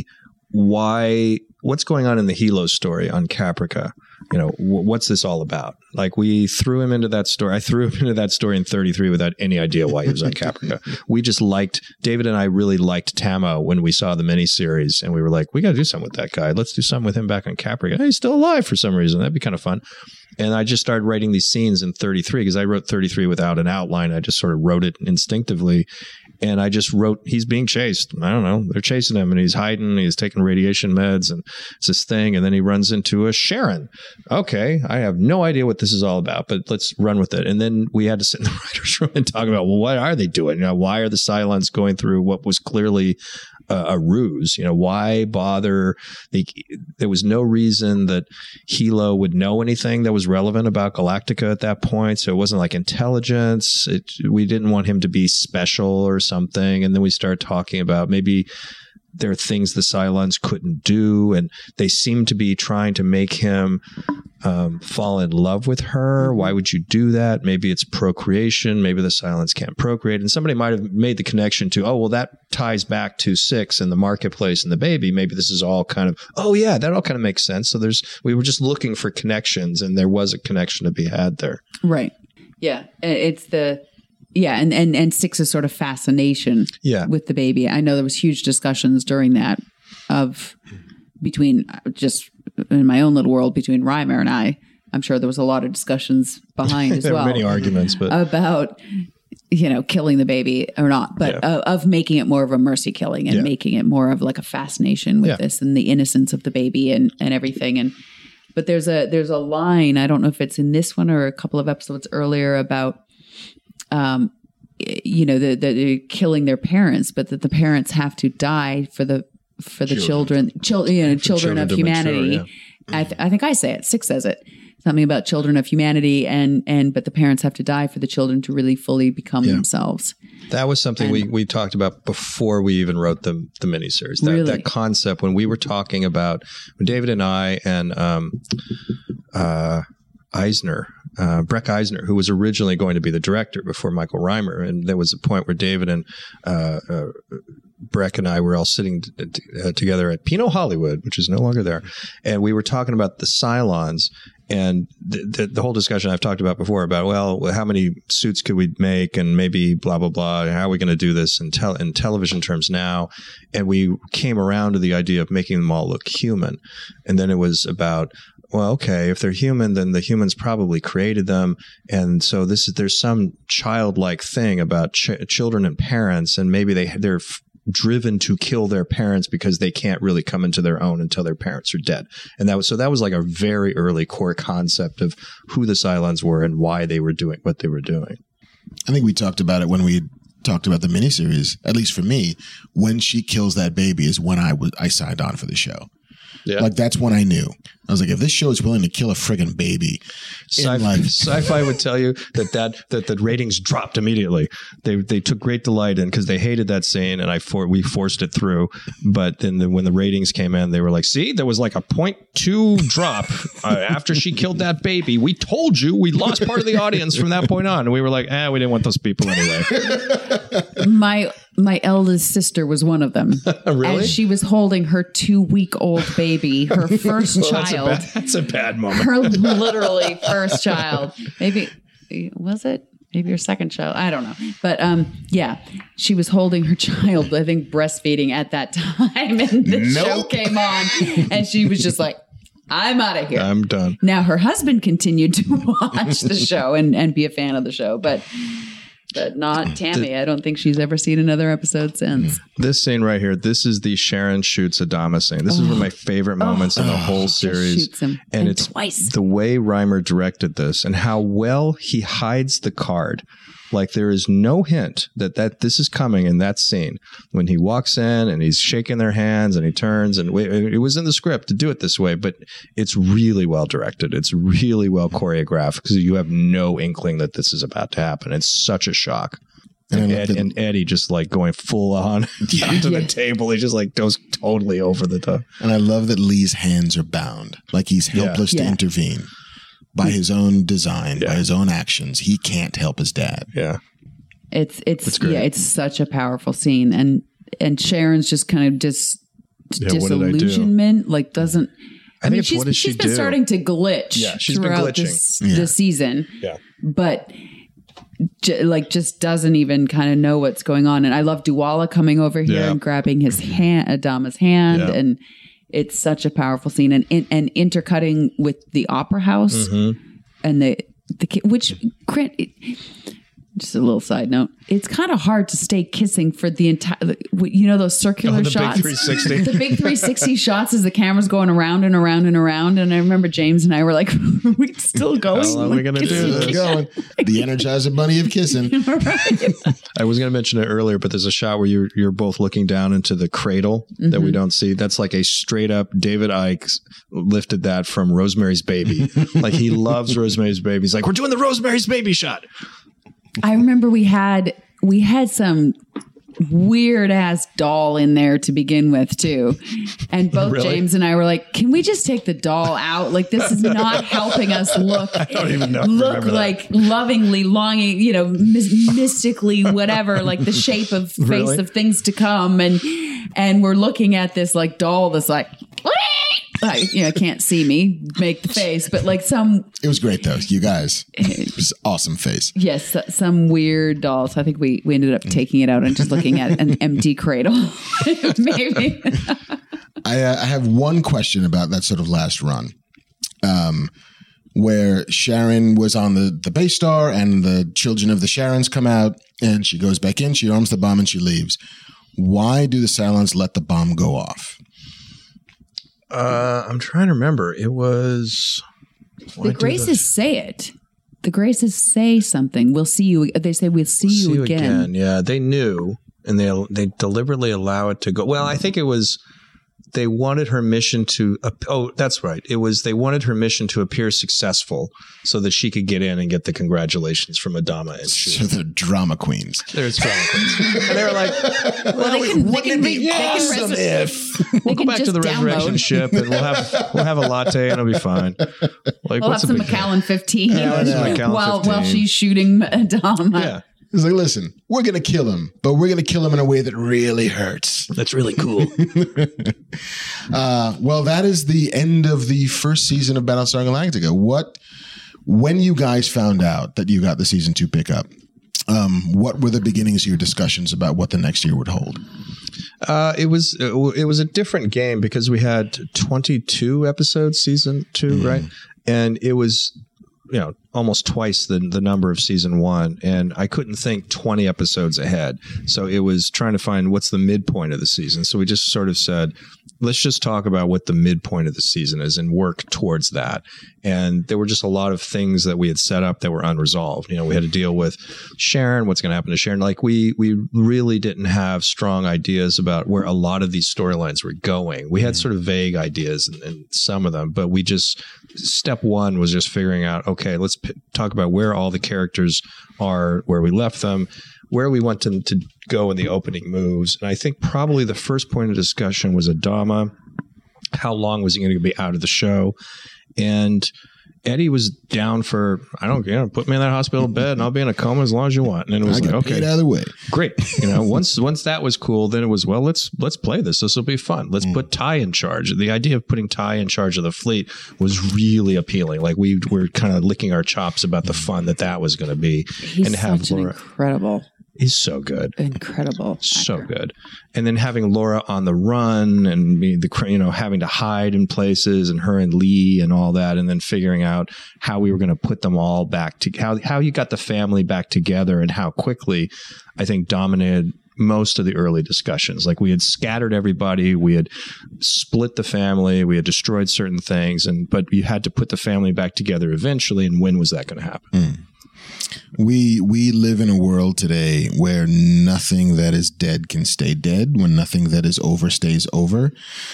why. What's going on in the Hilo story on Caprica? You know, w- what's this all about? Like, we threw him into that story. I threw him into that story in thirty-three without any idea why he was on Caprica. We just liked, David and I really liked Tamo when we saw the miniseries, and we were like, we got to do something with that guy. Let's do something with him back on Caprica. Hey, he's still alive for some reason. That'd be kind of fun. And I just started writing these scenes in thirty-three because I wrote thirty-three without an outline. I just sort of wrote it instinctively. And I just wrote, he's being chased. I don't know. They're chasing him and he's hiding. He's taking radiation meds and it's this thing. And then he runs into a Sharon. Okay. I have no idea what this is all about, but let's run with it. And then we had to sit in the writer's room and talk about, well, what are they doing? You know, why are the Cylons going through what was clearly a, a ruse? You know, why bother? They, there was no reason that Hilo would know anything that was relevant about Galactica at that point. So it wasn't like intelligence. It, we didn't want him to be special or something. And then we started talking about maybe there are things the Cylons couldn't do. And they seem to be trying to make him um, fall in love with her. Why would you do that? Maybe it's procreation. Maybe the Cylons can't procreate. And somebody might have made the connection to, oh, well, that ties back to Six and the marketplace and the baby. Maybe this is all kind of, oh, yeah, that all kind of makes sense. So there's, we were just looking for connections and there was a connection to be had there. Right. Yeah. It's the, yeah. And, and, and Six's sort of fascination Yeah. with the baby. I know there was huge discussions during that of between just in my own little world between Reimer and I. I'm sure there was a lot of discussions behind as There well. were many arguments, but about, you know, killing the baby or not, but Yeah. uh, of making it more of a mercy killing and Yeah. making it more of like a fascination with Yeah. this and the innocence of the baby and, and everything. And, but there's a, there's a line, I don't know if it's in this one or a couple of episodes earlier about, um, you know, the, the, the killing their parents, but that the parents have to die for the, for the children, children, you know, children, children of to humanity. mature, I, th- I think I say it. Six says it. Something about children of humanity, and and but the parents have to die for the children to really fully become Yeah. themselves. that was something we, we talked about before we even wrote the the miniseries. That, Really? that concept when we were talking about when David and I and um, uh, Eisner uh, Breck Eisner, who was originally going to be the director before Michael Reimer. And there was a point where David and uh, uh, Breck and I were all sitting t- t- uh, together at Pinot Hollywood, which is no longer there. And we were talking about the Cylons. And the, the, the whole discussion I've talked about before about, well, how many suits could we make and maybe blah, blah, blah. How are we going to do this in, tel- in television terms now? And we came around to the idea of making them all look human. And then it was about, well, okay, if they're human, then the humans probably created them. And so this is, there's some childlike thing about ch- children and parents, and maybe they, they're f- driven to kill their parents because they can't really come into their own until their parents are dead. And that was, so that was like a very early core concept of who the Cylons were and why they were doing what they were doing. I think we talked about it when we talked about the miniseries, at least for me. When she kills that baby is when I was, I signed on for the show. Yeah. Like, that's when I knew. I was like, if this show is willing to kill a friggin' baby, Sci- like- Sci-Fi would tell you that that that the ratings dropped immediately. They they took great delight in because they hated that scene, and I for we forced it through. But then the, when the ratings came in, they were like, "See, there was like a point two drop uh, after she killed that baby. We told you, we lost part of the audience from that point on." And we were like, "Ah, we didn't want those people anyway." My my eldest sister was one of them. Really? As she was holding her two week old baby, her first Well, child. That's a, bad, that's a bad moment. Her literally first child. Maybe, was it? Maybe her second child. I don't know. But um, yeah, she was holding her child, I think breastfeeding at that time. And the Nope. show came on and she was just like, I'm out of here. I'm done. Now her husband continued to watch the show and, and be a fan of the show, but but not Tammy. I don't think she's ever seen another episode since. This scene right here, this is the Sharon shoots Adama scene. This is one of my favorite moments Oh. in the whole Just series. shoots him. And, And it's twice. the way Reimer directed this and how well he hides the card. Like, there is no hint that, that this is coming in that scene when he walks in and he's shaking their hands and he turns, and it was in the script to do it this way, but it's really well directed. It's really well choreographed because you have no inkling that this is about to happen. It's such a shock. And I And, love Ed, that- and Eddie just like going full on onto the table. He just like goes totally over the top. And I love that Lee's hands are bound. Like, he's helpless Yeah. to Yeah. intervene. By his own design, Yeah. by his own actions, he can't help his dad. Yeah. It's it's, It's great. yeah, it's such a powerful scene, and and Sharon's just kind of just Yeah, what did I do? disillusionment, like doesn't. I I, think mean, it's she's what does she she's been do? starting to glitch. Yeah, she's been throughout glitching. this Yeah. this season. Yeah. but j- like just doesn't even kind of know what's going on. And I love Duwala coming over here Yeah. and grabbing his hand, Adama's hand, Yeah. and it's such a powerful scene, and and, and intercutting with the opera house Mm-hmm. and the the ki- which crit. It, just a little side note. It's kind of hard to stay kissing for the entire, you know, those circular Oh, the big shots. three sixty. The big three sixty shots as the camera's going around and around and around. And I remember James and I were like, we still going. How long are we gonna do Keep this? going. The Energizer Bunny of kissing. I was going to mention it earlier, but there's a shot where you're you're both looking down into the cradle that we don't see. That's like a straight up David Icke lifted that from Rosemary's Baby. Like, he loves Rosemary's Baby. He's like, we're doing the Rosemary's Baby shot. I remember we had we had some weird ass doll in there to begin with too, and both Really? James and I were like, "Can we just take the doll out? Like, this is not helping us look I don't even know. look remember that. like lovingly, longing, you know, mys- mystically, whatever, like the shape of face Really? of things to come." And and we're looking at this like doll that's like. I, you know, can't see me make the face, but like some It was great, though. You guys. It was an awesome face. Yes, some weird doll. So I think we, we ended up taking it out and just looking at an empty cradle. Maybe. I, uh, I have one question about that sort of last run, um, where Sharon was on the, the base star and the children of the Sharons come out and she goes back in, she arms the bomb and she leaves. Why do the Cylons let the bomb go off? Uh, I'm trying to remember. It was The Graces say it. The Graces say something. We'll see you. They say we'll see, See you, again. Yeah, they knew, and they they deliberately allow it to go. Well, I think it was they wanted her mission to, uh, oh, that's right. It was, they wanted her mission to appear successful so that she could get in and get the congratulations from Adama and Shu. So they're drama queens. There's drama queens. And they were like, Well, well, they can, they wouldn't can it be re- they can awesome res- if we'll go can back to just the resurrection download. ship and we'll have, we'll have a latte and it'll be fine. Like, We'll have some big deal? McAllen fifteen Yeah, some McAllen while while fifteen. she's shooting Adama. Yeah. it's like, listen, we're gonna kill him, but we're gonna kill him in a way that really hurts. That's really cool. Uh, well, that is the end of the first season of Battlestar Galactica. What, when you guys found out that you got the season two pickup, um, what were the beginnings of your discussions about what the next year would hold? Uh, it was it was a different game because we had twenty-two episodes season two, mm. right? And it was, you know, almost twice the the number of season one, and I couldn't think twenty episodes ahead. So it was trying to find what's the midpoint of the season. So we just sort of said, let's just talk about what the midpoint of the season is and work towards that. And there were just a lot of things that we had set up that were unresolved. You know, we had to deal with Sharon, what's going to happen to Sharon. Like we we really didn't have strong ideas about where a lot of these storylines were going. We had sort of vague ideas in, in some of them, but we just, step one was just figuring out, okay, let's p- talk about where all the characters are, where we left them, where we want them to go in the opening moves. And I think probably the first point of discussion was Adama. How long was he going to be out of the show? And Eddie was down for, I don't, you know, put me in that hospital bed and I'll be in a coma as long as you want. And it was I like, got okay, paid either way. great. You know, once once that was cool, then it was, well, let's let's play this. This will be fun. Let's mm. put Ty in charge. The idea of putting Ty in charge of the fleet was really appealing. Like we were kind of licking our chops about the fun that that was going to be. He's and have such an Laura, incredible, he's so good, incredible, actor. so good. And then having Laura on the run and me, the you know having to hide in places, and her and Lee and all that, and then figuring out how we were going to put them all back to how how you got the family back together, and how quickly I think dominated most of the early discussions. Like we had scattered everybody, we had split the family, we had destroyed certain things, and but you had to put the family back together eventually. And when was that going to happen? Mm. We we live in a world today where nothing that is dead can stay dead, when nothing that is over stays over.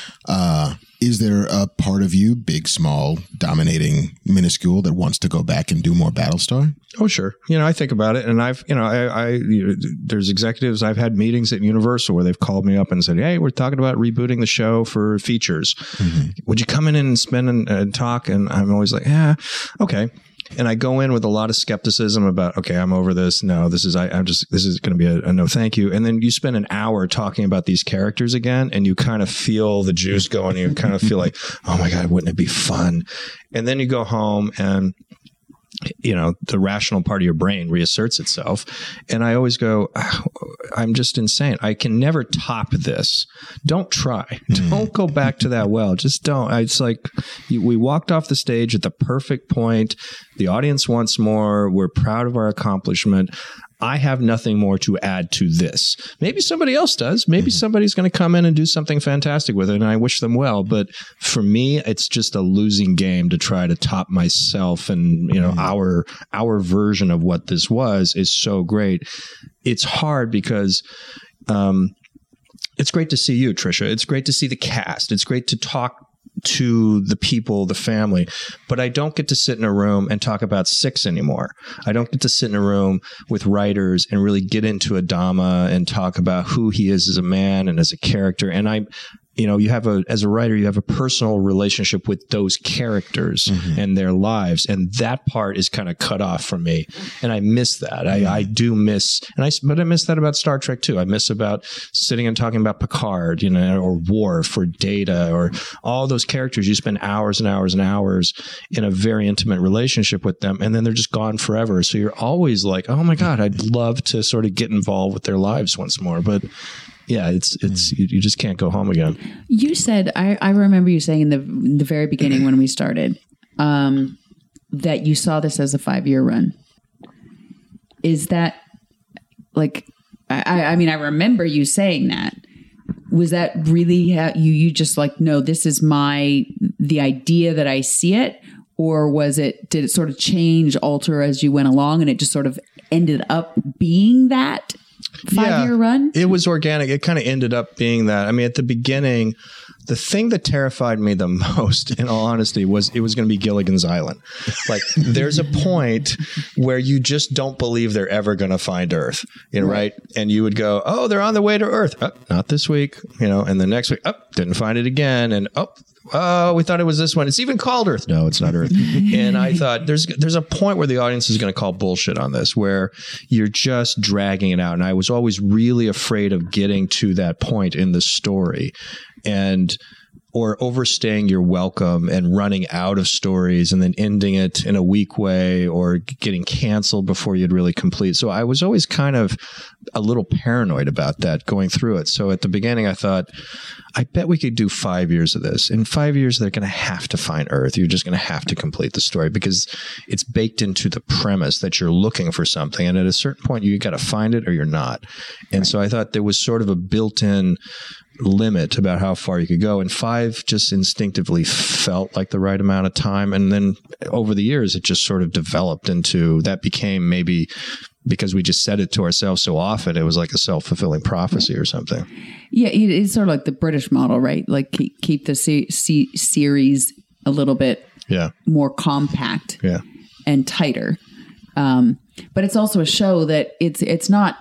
Uh, is there a part of you, big, small, dominating, minuscule, that wants to go back and do more Battlestar? Oh, sure. You know, I think about it, and I've, you know, I, I you know, there's executives, I've had meetings at Universal where they've called me up and said, hey, we're talking about rebooting the show for features. Mm-hmm. Would you come in and spend and, and talk? And I'm always like, yeah, okay. And I go in with a lot of skepticism about, okay, I'm over this. No, this is, I, I'm just, this is going to be a, a no thank you. And then you spend an hour talking about these characters again, and you kind of feel the juice going. You kind of feel like, oh my God, wouldn't it be fun? And then you go home and, you know, the rational part of your brain reasserts itself. And I always go, oh, I'm just insane. I can never top this. Don't try. Mm. Don't go back to that well. Just don't. It's like you, we walked off the stage at the perfect point. The audience wants more. We're proud of our accomplishment. I have nothing more to add to this. Maybe somebody else does. Maybe mm-hmm. somebody's going to come in and do something fantastic with it, and I wish them well. But for me, it's just a losing game to try to top myself. And you know, mm-hmm. our our version of what this was is so great. It's hard because um, it's great to see you, Trisha. It's great to see the cast. It's great to talk to the people, the family, but I don't get to sit in a room and talk about Six anymore. I don't get to sit in a room with writers and really get into Adama and talk about who he is as a man and as a character. And I, you know, you have a, as a writer, you have a personal relationship with those characters mm-hmm. and their lives. And that part is kind of cut off from me. And I miss that. Mm-hmm. I, I do miss, and I, but I miss that about Star Trek too. I miss about sitting and talking about Picard, you know, or Worf or Data or all those characters. You spend hours and hours and hours in a very intimate relationship with them. And then they're just gone forever. So you're always like, oh my God, I'd love to sort of get involved with their lives once more. But yeah, it's it's you, you just can't go home again. You said, I, I remember you saying in the in the very beginning when we started um, that you saw this as a five year run. Is that like? I, I mean, I remember you saying that. Was that really how you you just like, no, this is my the idea that I see it, or was it? Did it sort of change, alter as you went along, and it just sort of ended up being that five-year yeah, run? It was organic. It kind of ended up being that. I mean, at the beginning, The thing that terrified me the most, in all honesty, was it was going to be Gilligan's Island. Like, there's a point where you just don't believe they're ever going to find Earth, you know, right. right? And you would go, oh, they're on their way to Earth. Oh, not this week, you know, and the next week, oh, didn't find it again. And oh, oh, we thought it was this one. It's even called Earth. No, it's not Earth. And I thought there's there's a point where the audience is going to call bullshit on this, where you're just dragging it out. And I was always really afraid of getting to that point in the story. And or overstaying your welcome and running out of stories and then ending it in a weak way or getting canceled before you'd really complete. So I was always kind of a little paranoid about that going through it. So at the beginning, I thought, I bet we could do five years of this. In five years, they're going to have to find Earth. You're just going to have to complete the story because it's baked into the premise that you're looking for something. And at a certain point, you got to find it or you're not. And right. so I thought there was sort of a built-in limit about how far you could go. And five just instinctively felt like the right amount of time. And then over the years, it just sort of developed into that became maybe because we just said it to ourselves so often, it was like a self-fulfilling prophecy or something. Yeah, it's sort of like the British model, right? Like keep, keep the se- se- series a little bit yeah. more compact yeah. and tighter. Um, but it's also a show that it's it's not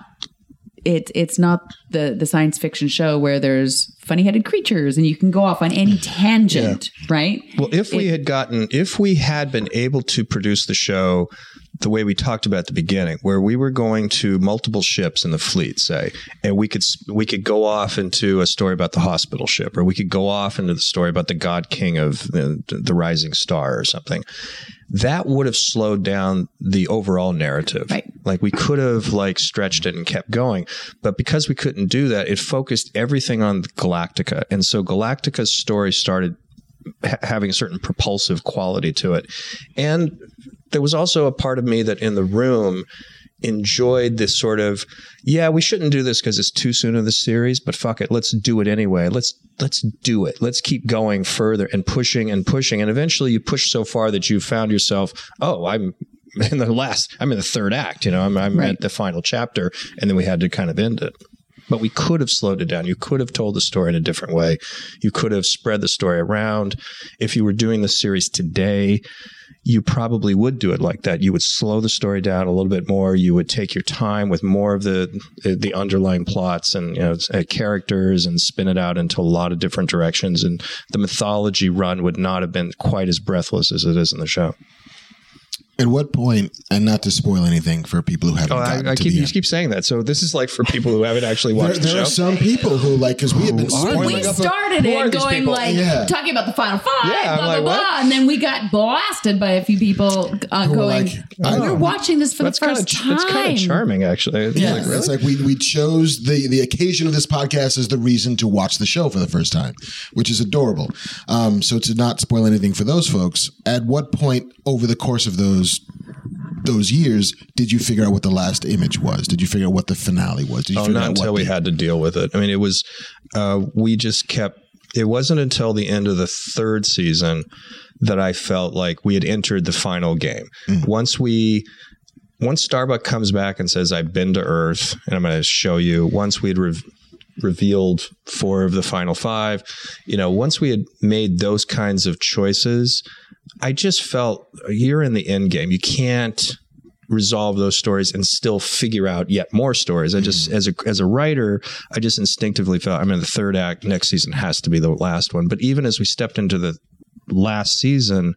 it, it's not the, the science fiction show where there's funny-headed creatures and you can go off on any tangent, yeah. right? Well, if we it, had gotten, if we had been able to produce the show the way we talked about at the beginning, where we were going to multiple ships in the fleet, say, and we could we could go off into a story about the hospital ship, or we could go off into the story about the God King of the, the Rising Star or something. That would have slowed down the overall narrative. Right. Like we could have like stretched it and kept going, but because we couldn't do that, it focused everything on Galactica, and so Galactica's story started ha- having a certain propulsive quality to it, and there was also a part of me that in the room enjoyed this sort of, yeah, we shouldn't do this because it's too soon in the series, but fuck it, let's do it anyway. Let's let's do it. Let's keep going further and pushing and pushing. And eventually you push so far that you found yourself, oh, I'm in the last, I'm in the third act, you know, I'm, I'm right. at the final chapter. And then we had to kind of end it. But we could have slowed it down. You could have told the story in a different way. You could have spread the story around. If you were doing the series today, you probably would do it like that. You would slow the story down a little bit more. You would take your time with more of the the underlying plots and, you know, characters and spin it out into a lot of different directions. And the mythology run would not have been quite as breathless as it is in the show. At what point, and not to spoil anything for people who haven't oh, gotten I, I to keep, the you end. keep saying that. So this is like for people who haven't actually watched there, the there show. There are some people who like, because we have been spoiling we up started a, it going like, yeah. talking about the final five, yeah, blah, like, blah, blah. And then we got blasted by a few people uh, going, like, I we're know. watching this for that's the first kinda, time. It's kind of charming, actually. It's Yeah, like, really? It's like we, we chose the, the occasion of this podcast as the reason to watch the show for the first time, which is adorable. Um, so to not spoil anything for those folks, at what point over the course of those those years did you figure out what the last image was? Did you figure out what the finale was? Did you oh, figure not out until what we the- had to deal with it. I mean, it was, uh, we just kept, it wasn't until the end of the third season that I felt like we had entered the final game. Mm. Once we, once Starbuck comes back and says, I've been to Earth and I'm going to show you, once we had re- revealed four of the final five, you know, once we had made those kinds of choices, I just felt you're in the end game. You can't resolve those stories and still figure out yet more stories. I just, mm. as a as a writer, I just instinctively felt, I mean, the third act next season has to be the last one. But even as we stepped into the last season,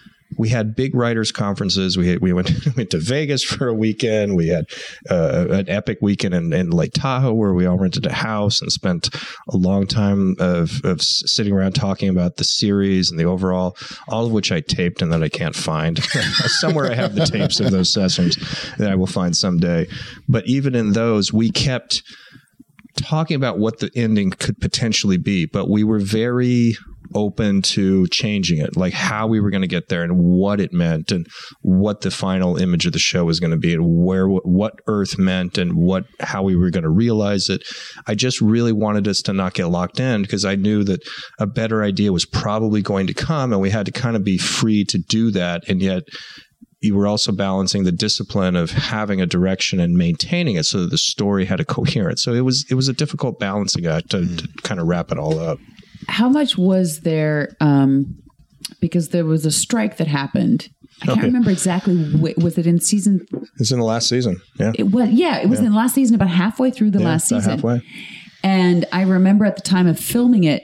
we had big writers' conferences. We had, we went went to Vegas for a weekend. We had uh, an epic weekend in, in Lake Tahoe where we all rented a house and spent a long time of, of sitting around talking about the series and the overall, all of which I taped and that I can't find. Somewhere I have the tapes of those sessions that I will find someday. But even in those, we kept talking about what the ending could potentially be, but we were very open to changing it, like how we were going to get there and what it meant and what the final image of the show was going to be and where, what Earth meant and what, how we were going to realize it. I just really wanted us to not get locked in because I knew that a better idea was probably going to come and we had to kind of be free to do that. And yet you were also balancing the discipline of having a direction and maintaining it so that the story had a coherence. So it was, it was a difficult balancing act to, mm. to kind of wrap it all up. how much was there? Um, because there was a strike that happened. I can't Okay. remember exactly. Wh- was it in season? It's in the last season. Yeah. It was. Yeah, it was Yeah. in the last season, about halfway through the Yeah, last about season. halfway. And I remember at the time of filming it,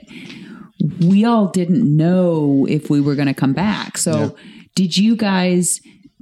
we all didn't know if we were going to come back. So, Yeah. did you guys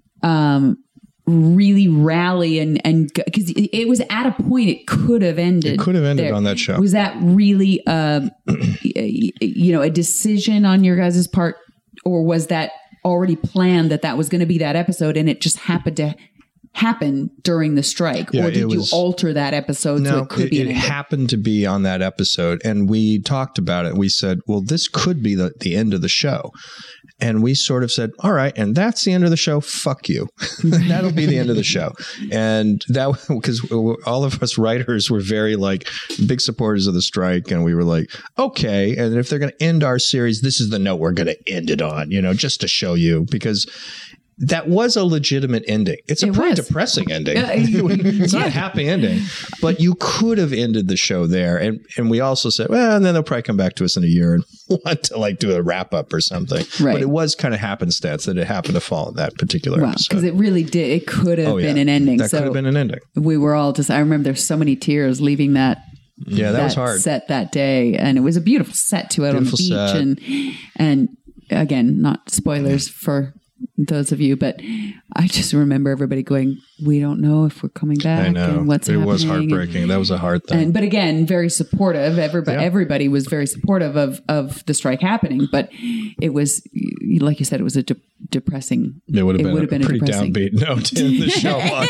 um, really rally and and because it, it was at a point it could have ended. It could have ended there. on that show. Was that really, um, you know, a decision on your guys' part, or was that already planned that that was going to be that episode, and it just happened to happen during the strike? Yeah, or did it you was- alter that episode so No, it could it, be it an ending? happened to be on that episode, and we talked about it. We said, well, this could be the, the end of the show. And we sort of said, all right, and that's the end of the show. Fuck you. That'll be the end of the show. And that, because all of us writers were very like big supporters of the strike. And we were like, okay. And if they're going to end our series, this is the note we're going to end it on, you know, just to show you, because that was a legitimate ending. It's a It pretty was. depressing ending. Yeah. It's not a happy ending, but you could have ended the show there. And and we also said, well, and then they'll probably come back to us in a year and want to like do a wrap up or something. Right. But it was kind of happenstance that it happened to fall in that particular Wow, episode. because it really did. It could have Oh, yeah. been an ending. That so could have been an ending. we were all just. I remember there's so many tears leaving that. Yeah, that, that was hard. set that day, and it was a beautiful set to out on the beach, Beautiful set. and and again, not spoilers for those of you, but I just remember everybody going, "We don't know if we're coming back, I know. and what's it happening." was heartbreaking. that was a hard thing. And but again, very supportive. Everybody, Yeah. everybody was very supportive of of the strike happening. But it was, like you said, it was a de- depressing. it would have been, would a have been a pretty depressing- downbeat note to end the show on.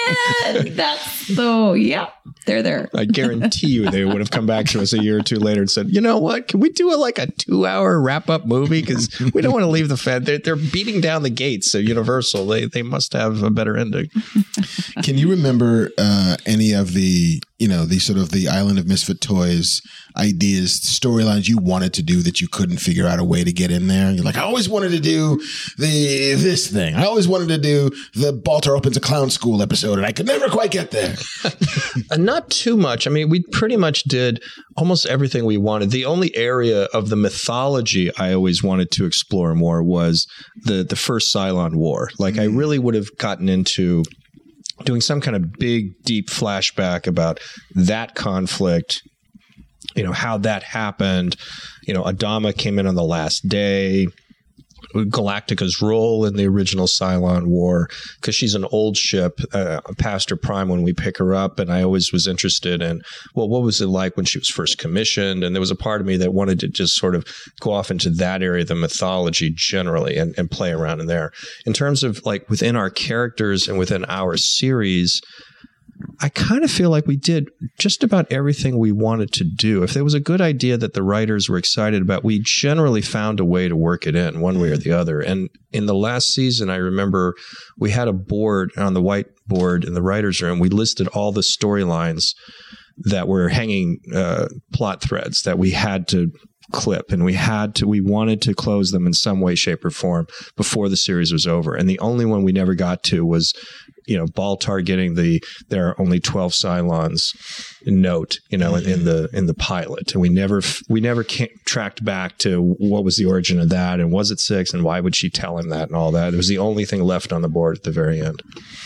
That's so. Yeah, they're there. I guarantee you they would have come back to us a year or two later and said, you know what, can we do a, like a two hour wrap up movie? Because we don't want to leave the Fed. They're, they're beating down the gates of Universal. They, they must have a better ending. Can you remember uh, any of the, you know, the sort of the Island of Misfit Toys ideas, storylines you wanted to do that you couldn't figure out a way to get in there? You're like, I always wanted to do the this thing. I always wanted to do the Baltar opens a clown school episode, and I could never quite get there. Uh, not too much. I mean, we pretty much did almost everything we wanted. The only area of the mythology I always wanted to explore more was the the first Cylon War. Like, I really would have gotten into doing some kind of big, deep flashback about that conflict, you know, how that happened. You know, Adama came in on the last day. Galactica's role in the original Cylon War, because she's an old ship, uh, past her prime when we pick her up. And I always was interested in, well, what was it like when she was first commissioned? And there was a part of me that wanted to just sort of go off into that area of the mythology generally and, and play around in there. In terms of like within our characters and within our series, I kind of feel like we did just about everything we wanted to do. If there was a good idea that the writers were excited about, we generally found a way to work it in one way or the other. And in the last season, I remember we had a board on the whiteboard in the writer's room. We listed all the storylines that were hanging uh, plot threads that we had to clip, and we had to, we wanted to close them in some way, shape, or form before the series was over. And the only one we never got to was, you know, Baltar getting the there are only twelve Cylons note, you know, in, in the in the pilot, and we never we never came, tracked back to what was the origin of that, and was it six, and why would she tell him that, and all that. It was the only thing left on the board at the very end.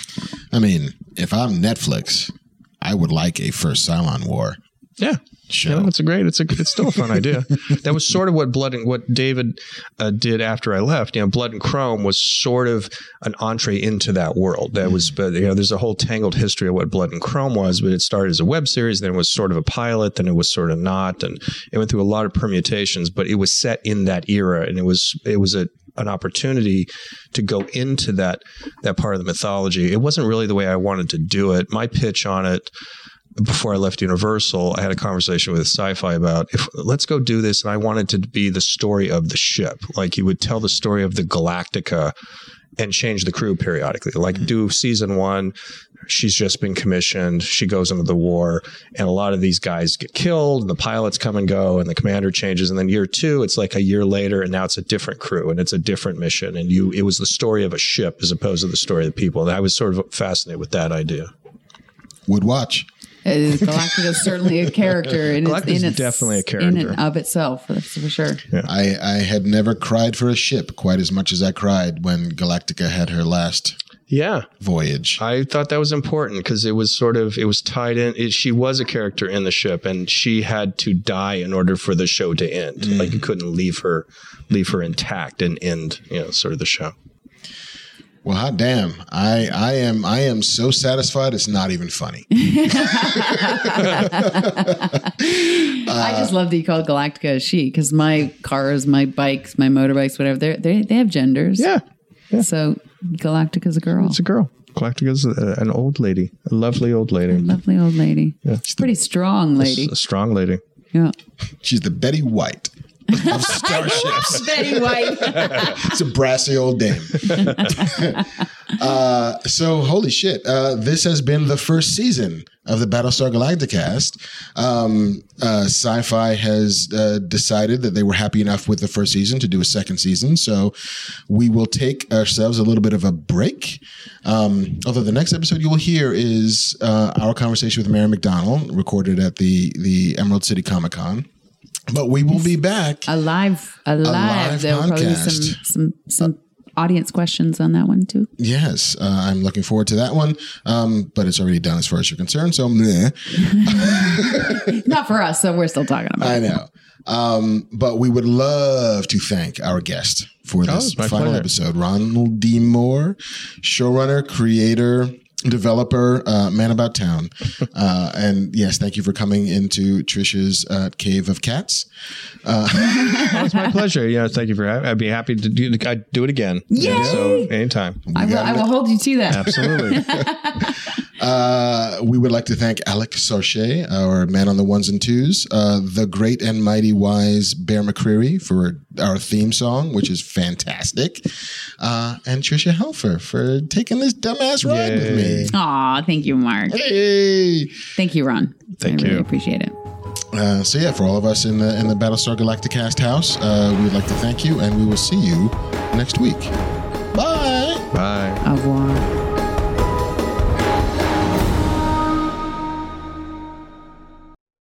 I mean, if I'm Netflix, I would like a first Cylon War Yeah. show. You know, it's a great, it's a, it's still a fun idea. That was sort of what Blood and what David uh, did after I left. You know, Blood and Chrome was sort of an entree into that world. That was, but you know, there's a whole tangled history of what Blood and Chrome was. But it started as a web series, then it was sort of a pilot, then it was sort of not, and it went through a lot of permutations. But it was set in that era, and it was it was a an opportunity to go into that that part of the mythology. It wasn't really the way I wanted to do it. My pitch on it, before I left Universal, I had a conversation with Sci-Fi about, if let's go do this. And I wanted to be the story of the ship. Like, you would tell the story of the Galactica and change the crew periodically. Like, do season one, she's just been commissioned, she goes into the war, and a lot of these guys get killed, and the pilots come and go, and the commander changes. And then year two, it's like a year later, and now it's a different crew, and it's a different mission. And you, it was the story of a ship as opposed to the story of the people. And I was sort of fascinated with that idea. Would watch. Uh, Galactica is certainly a character. In Galactica its, is in its, definitely a in character. and of itself, that's for sure. Yeah. I, I had never cried for a ship quite as much as I cried when Galactica had her last Yeah. voyage. I thought that was important because it was sort of, it was tied in. It, she was a character in the ship and she had to die in order for the show to end. Mm. Like you couldn't leave her, leave her intact and end, you know, sort of the show. Well, hot damn! I, I am I am so satisfied. It's not even funny. I just love that you call Galactica a she, because my cars, my bikes, my motorbikes, whatever, they they they have genders. Yeah. yeah. So Galactica's a girl. It's a girl. Galactica's a, an old lady, a lovely old lady. Lovely old lady. Yeah. Pretty strong lady. A strong lady. Yeah. She's the Betty White of starships. Betty White. It's a brassy old dame. uh, so, holy shit. Uh, this has been the first season of the Battlestar Galacticast. Um, uh, Sci-Fi has uh, decided that they were happy enough with the first season to do a second season. So we will take ourselves a little bit of a break. Um, although the next episode you will hear is uh, our conversation with Mary McDonnell, recorded at the, the Emerald City Comic Con. But we will be back. A live, a live. live There will probably be podcast. some, some, some audience questions on that one too. Yes, uh, I'm looking forward to that one. Um, but it's already done as far as you're concerned. So, meh. Not for us, so we're still talking about I it. know. Um, but we would love to thank our guest for this it's my final pleasure. episode, Ronald D. Moore, showrunner, creator, developer, uh, man about town. Uh, and yes, thank you for coming into Trisha's uh, Cave of Cats. Uh, Oh, it's my pleasure. Yeah, thank you for having. I'd be happy to do. I'd do it again. Yay! So anytime. I will, I will hold you to that. Absolutely. Uh, we would like to thank Alec Sarche, our man on the ones and twos, uh, the great and mighty wise Bear McCreary for our theme song, which is fantastic, uh, and Trisha Helfer for taking this dumbass ride with me. Aw, thank you, Mark. Hey! Thank you, Ron. Thank I really you. appreciate it. Uh, so yeah, for all of us in the in the Battlestar Galacticast house, uh, we'd like to thank you, and we will see you next week. Bye. Bye. Au revoir.